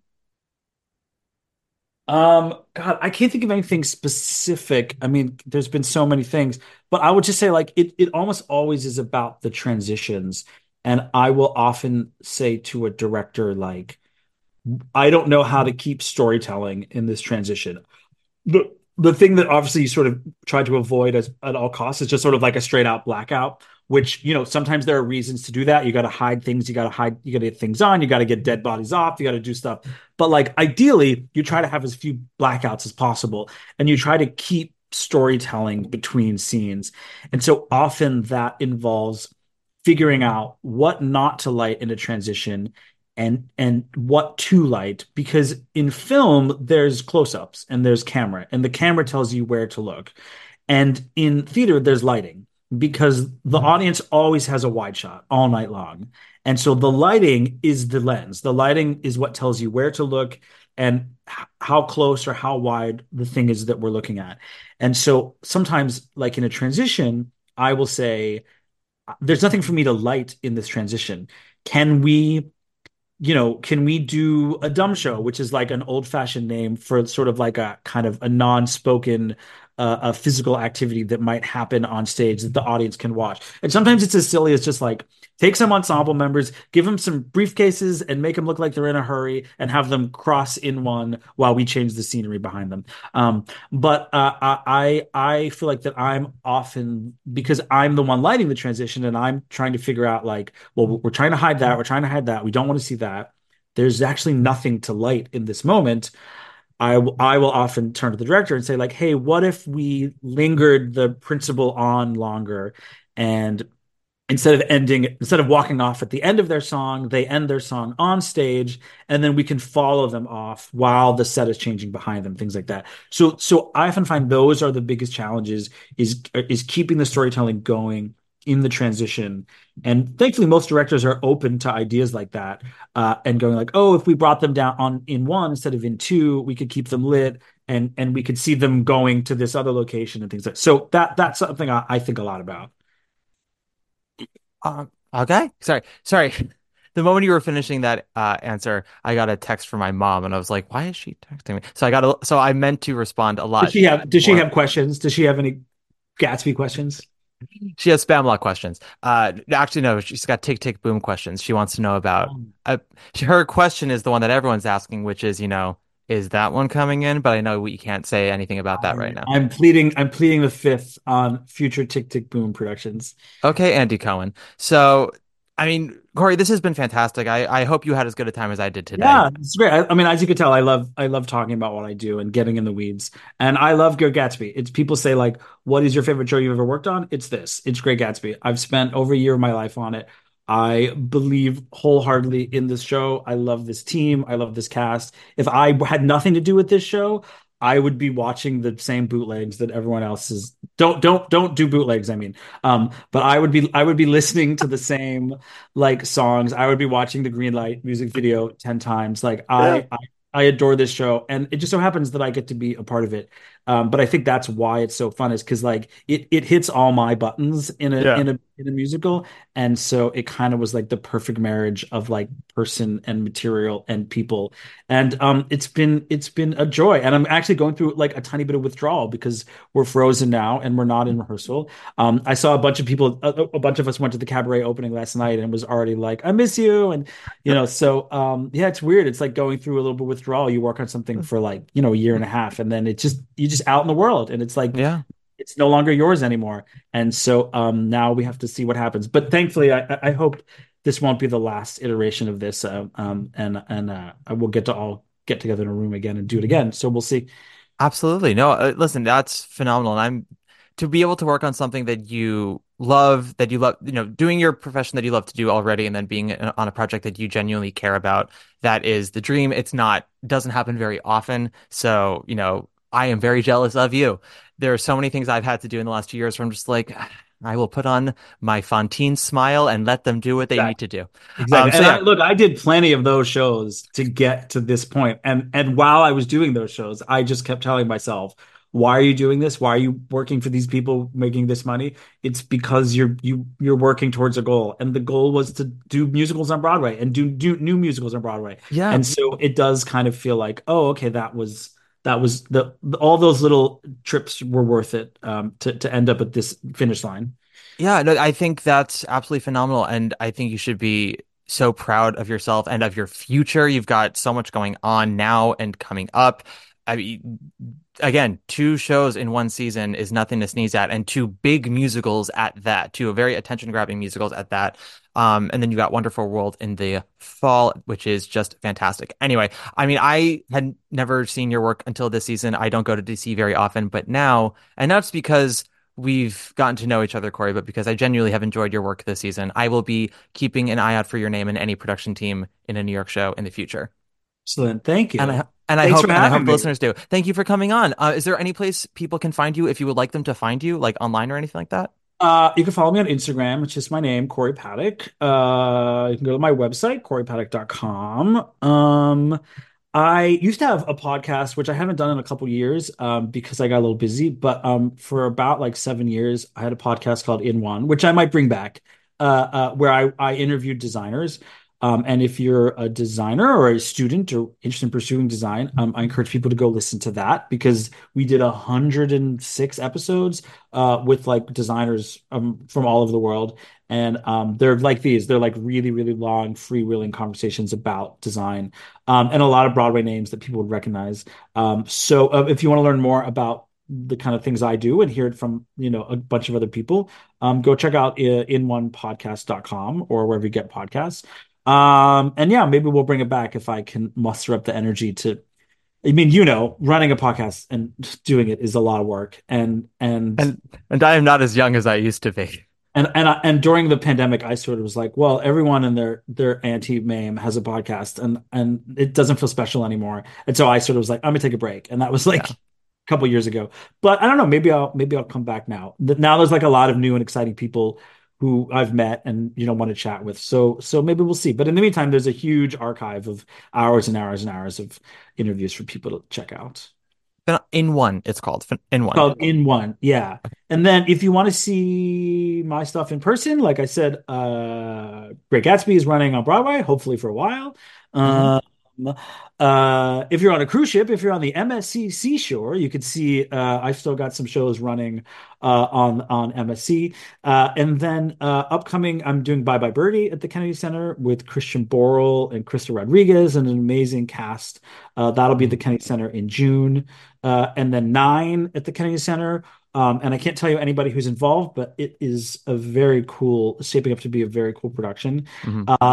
Um, God, I can't think of anything specific. I mean, there's been so many things, but I would just say like it it almost always is about the transitions. And I will often say to a director, like, I don't know how to keep storytelling in this transition. The the thing that obviously you sort of try to avoid as at all costs is just sort of like a straight out blackout which, you know, sometimes there are reasons to do that. You got to hide things, you got to hide, you got to get things on, you got to get dead bodies off, you got to do stuff. But like ideally, you try to have as few blackouts as possible, and you try to keep storytelling between scenes. And so often that involves figuring out what not to light in a transition and and what to light, because in film there's close-ups and there's camera, and the camera tells you where to look. And in theater there's lighting, because the audience always has a wide shot all night long. And so the lighting is the lens. The lighting is what tells you where to look and h- how close or how wide the thing is that we're looking at. And so sometimes, like in a transition, I will say, there's nothing for me to light in this transition. Can we, you know, can we do a dumb show, which is like an old-fashioned name for sort of like a kind of a non-spoken uh, a physical activity that might happen on stage that the audience can watch. And sometimes it's as silly as just like take some ensemble members, give them some briefcases and make them look like they're in a hurry, and have them cross in one while we change the scenery behind them. Um, but uh, I I feel like that I'm often, because I'm the one lighting the transition, and I'm trying to figure out like, well, we're trying to hide that, we're trying to hide that, we don't want to see that. There's actually nothing to light in this moment. I, I will often turn to the director and say like, hey, what if we lingered the principal on longer, and instead of ending, instead of walking off at the end of their song, they end their song on stage, and then we can follow them off while the set is changing behind them, things like that. So, so I often find those are the biggest challenges, is, is keeping the storytelling going in the transition. And thankfully most directors are open to ideas like that, uh, and going like, oh, if we brought them down on in one instead of in two, we could keep them lit, and and we could see them going to this other location and things like that. So that that's something I, I think a lot about. Um, okay. Sorry. Sorry. The moment you were finishing that uh, answer, I got a text from my mom, and I was like, why is she texting me? So I got a, so I meant to respond a lot. Does she have, does she have questions? Does she have any Gatsby questions? She has spam lot questions. Uh, actually, no, she's got tick, tick, boom questions. She wants to know about, uh, her question is the one that everyone's asking, which is, you know, is that one coming in? But I know we can't say anything about that right now. I'm pleading, I'm pleading the fifth on future Tick, Tick, Boom productions. Okay, Andy Cohen. So, I mean, Corey, this has been fantastic. I, I hope you had as good a time as I did today. Yeah, it's great. I, I mean, as you can tell, I love I love talking about what I do and getting in the weeds. And I love Great Gatsby. It's people say like, what is your favorite show you've ever worked on? It's this. It's Great Gatsby. I've spent over a year of my life on it. I believe wholeheartedly in this show. I love this team. I love this cast. If I had nothing to do with this show, I would be watching the same bootlegs that everyone else is. Don't don't don't do bootlegs. I mean, um, but I would be I would be listening to the same like songs. I would be watching the Greenlight music video ten times. Like I, yeah. I I adore this show, and it just so happens that I get to be a part of it. Um, but I think that's why it's so fun, is because like it it hits all my buttons in a yeah. in a in a musical, and so it kind of was like the perfect marriage of like person and material and people, and um, it's been it's been a joy. And I'm actually going through like a tiny bit of withdrawal because we're frozen now and we're not in rehearsal. Um, I saw a bunch of people, a, a bunch of us went to the cabaret opening last night, and was already like, I miss you, and you know, so um, yeah, it's weird. It's like going through a little bit of withdrawal. You work on something for like you know a year and a half, and then it just you just out in the world, and it's like yeah it's no longer yours anymore. And so um now we have to see what happens, but thankfully I, I hope this won't be the last iteration of this, uh, um and and uh we'll get to all get together in a room again and do it again, so we'll see. Absolutely. No, uh, listen, that's phenomenal. And I'm to be able to work on something that you love, that you love, you know, doing your profession that you love to do already, and then being on a project that you genuinely care about, that is the dream. It's not, doesn't happen very often. So, you know, I am very jealous of you. There are so many things I've had to do in the last two years where I'm just like, I will put on my Fontaine smile and let them do what they exactly. need to do. Exactly. Um, so and yeah. I, look, I did plenty of those shows to get to this point. And and while I was doing those shows, I just kept telling myself, why are you doing this? Why are you working for these people making this money? It's because you're you you're working towards a goal. And the goal was to do musicals on Broadway and do, do new musicals on Broadway. Yeah. And so it does kind of feel like, oh, okay, that was that was the, the all those little trips were worth it, um, to to end up at this finish line. Yeah, no, I think that's absolutely phenomenal, and I think you should be so proud of yourself and of your future. You've got so much going on now and coming up. I mean, again, two shows in one season is nothing to sneeze at, and two big musicals at that, two very attention-grabbing musicals at that. Um, and then you got Wonderful World in the fall, which is just fantastic. Anyway, I mean, I had never seen your work until this season. I don't go to D C very often, but now, and that's because we've gotten to know each other, Corey, but because I genuinely have enjoyed your work this season, I will be keeping an eye out for your name in any production team in a New York show in the future. Excellent. Thank you. And I and I Thanks hope for and I having hope me. listeners do. Thank you for coming on. Uh, is there any place people can find you if you would like them to find you, like online or anything like that? Uh, you can follow me on Instagram, which is my name, Corey Paddock. Uh, you can go to my website, corey paddock dot com. Um, I used to have a podcast, which I haven't done in a couple years, um, because I got a little busy. But um, for about like seven years, I had a podcast called In One, which I might bring back, uh, uh, where I, I interviewed designers. Um, and if you're a designer or a student or interested in pursuing design, um, I encourage people to go listen to that because we did one hundred six episodes uh, with like designers um, from all over the world. And um, they're like these, they're like really, really long, freewheeling conversations about design, um, and a lot of Broadway names that people would recognize. Um, so uh, if you want to learn more about the kind of things I do and hear it from, you know, a bunch of other people, um, go check out uh, in one podcast dot com or wherever you get podcasts. Um, and yeah, maybe we'll bring it back if I can muster up the energy to, I mean, you know, running a podcast and doing it is a lot of work. And, and, And and I am not as young as I used to be. and, and, I, and during the pandemic, I sort of was like, well, everyone and their, their auntie Mame has a podcast and, and it doesn't feel special anymore. And so I sort of was like, I'm gonna take a break. And that was like Yeah. a couple years ago, but I don't know, maybe I'll, maybe I'll come back now. Now there's like a lot of new and exciting people who I've met and you know want to chat with. So so maybe we'll see. But in the meantime, there's a huge archive of hours and hours and hours of interviews for people to check out. In One, it's called In One. Called In One, yeah. And then if you want to see my stuff in person, like I said, uh, Great Gatsby is running on Broadway, hopefully for a while. Mhm. Um, uh, if you're on a cruise ship, if you're on the M S C Seashore, you could see uh, I've still got some shows running uh, on on M S C. Uh, and then uh, upcoming, I'm doing Bye Bye Birdie at the Kennedy Center with Christian Borle and Krista Rodriguez and an amazing cast. Uh, that'll be at the Kennedy Center in June. Uh, and then Nine at the Kennedy Center. Um, and I can't tell you anybody who's involved, but it is a very cool, shaping up to be a very cool production. Mhm. Uh,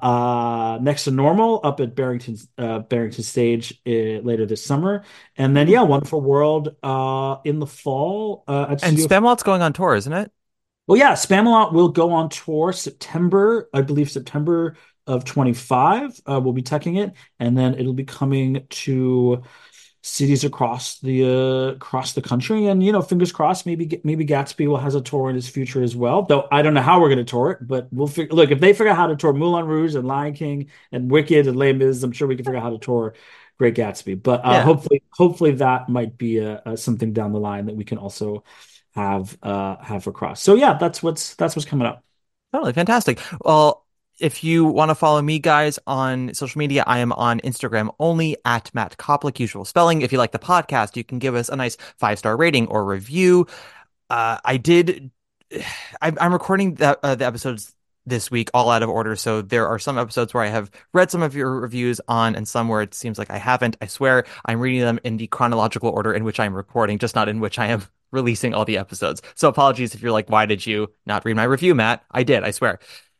uh, Next to Normal up at Barrington, uh, Barrington Stage uh, later this summer, and then yeah, Wonderful World uh, in the fall uh, at And Studio. Spamalot's going on tour, isn't it? Well, yeah, Spamalot will go on tour September, I believe September of twenty-five. Uh, we'll be teching it, and then it'll be coming to cities across the uh, across the country. And you know, fingers crossed, maybe maybe Gatsby will has a tour in his future as well. Though I don't know how we're going to tour it, but we'll figure. Look, if they figure out how to tour Moulin Rouge and Lion King and Wicked and Les Mis, I'm sure we can figure out how to tour Great Gatsby. But uh, Yeah. hopefully, hopefully that might be a, a something down the line that we can also have uh have across. So yeah, that's what's that's what's coming up. Totally fantastic. Well, if you want to follow me, guys, on social media, I am on Instagram only at Matt Koplik, usual spelling. If you like the podcast, you can give us a nice five-star rating or review. Uh, I did. I'm, I'm recording the, uh, the episodes this week all out of order. So there are some episodes where I have read some of your reviews on and some where it seems like I haven't. I swear I'm reading them in the chronological order in which I'm recording, just not in which I am releasing all the episodes. So apologies if you're like, why did you not read my review, Matt? I did, I swear.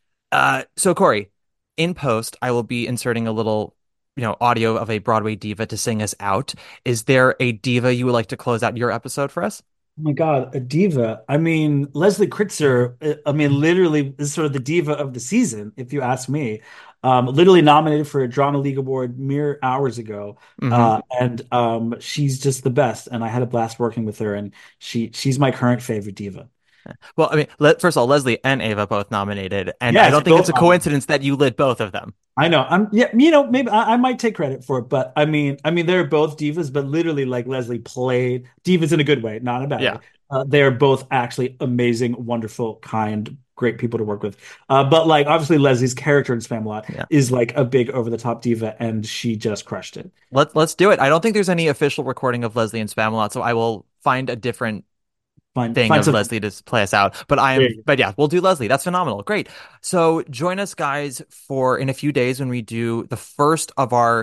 Uh, so Corey, in post, I will be inserting a little, you know, audio of a Broadway diva to sing us out. Is there a diva you would like to close out your episode for us? Oh my God, a diva. I mean, Leslie Kritzer, uh, I mean, literally is sort of the diva of the season, if you ask me. Um, literally nominated for a Drama League Award mere hours ago. Mhm. Uh, and um, she's just the best. And I had a blast working with her, and she she's my current favorite diva. Well, I mean, let, first of all, Leslie and Ava both nominated, and Yes, I don't think it's a both coincidence that you lit both of them. I know. I'm yeah, you know, maybe I, I might take credit for it, but I mean, I mean, they're both divas, but literally, like Leslie played divas in a good way, not in a bad Yeah. way. Uh, they are both actually amazing, wonderful, kind, great people to work with. Uh, but like, obviously, Leslie's character in Spamalot Yeah. is like a big over the top diva, and she just crushed it. Let's let's do it. I don't think there's any official recording of Leslie and Spamalot, so I will find a different Find, thing find of some. Leslie to play us out. But I There am, you go. but yeah, we'll do Leslie. That's phenomenal. Great. So join us, guys, for in a few days when we do the first of our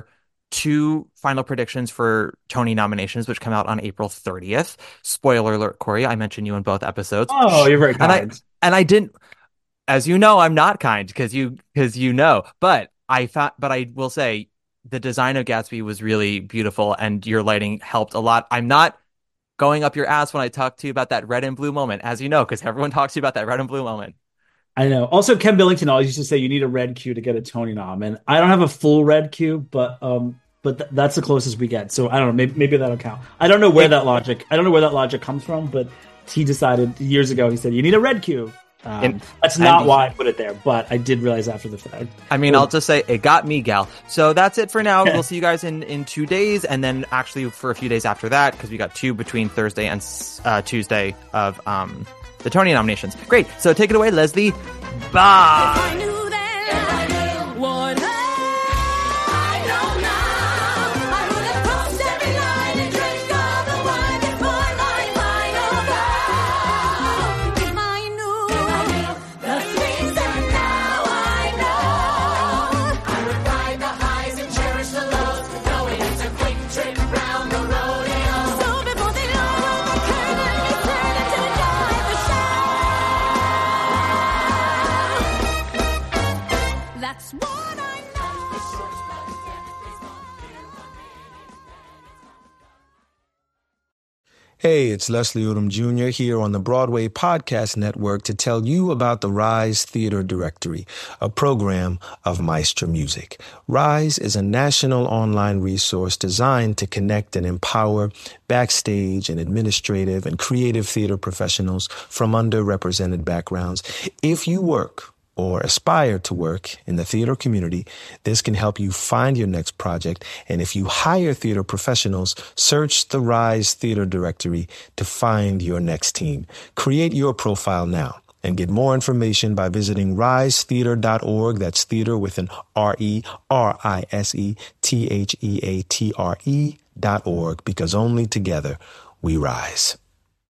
two final predictions for Tony nominations, which come out on April thirtieth. Spoiler alert, Corey, I mentioned you in both episodes. Oh, you're very kind. And I, and I didn't, as you know, I'm not kind because you, because you know, but I thought, but I will say the design of Gatsby was really beautiful and your lighting helped a lot. I'm not going up your ass when I talk to you about that red and blue moment, as you know, because everyone talks to you about that red and blue moment. I know. Also, Ken Billington always used to say you need a red cue to get a Tony nom, and I don't have a full red cue, but um, but th- that's the closest we get. So I don't know. Maybe, maybe that'll count. I don't know where that logic. I don't know where that logic comes from, but he decided years ago. He said you need a red cue. Um, and, that's not and, why I put it there, but I did realize after the fact. I mean, I'll just say it got me, gal. So that's it for now. We'll see you guys in, in two days, and then actually for a few days after that, because we got two between Thursday and uh, Tuesday of um, the Tony nominations. Great. So take it away, Leslie. Bye. Hey, it's Leslie Odom Junior here on the Broadway Podcast Network to tell you about the Rise Theater Directory, a program of Maestro Music. Rise is a national online resource designed to connect and empower backstage and administrative and creative theater professionals from underrepresented backgrounds. If you work or aspire to work in the theater community, this can help you find your next project. And if you hire theater professionals, search the Rise Theater Directory to find your next team. Create your profile now and get more information by visiting rise theater dot org. That's theater with an R E R I S E T H E A T R E dot org, because only together we rise.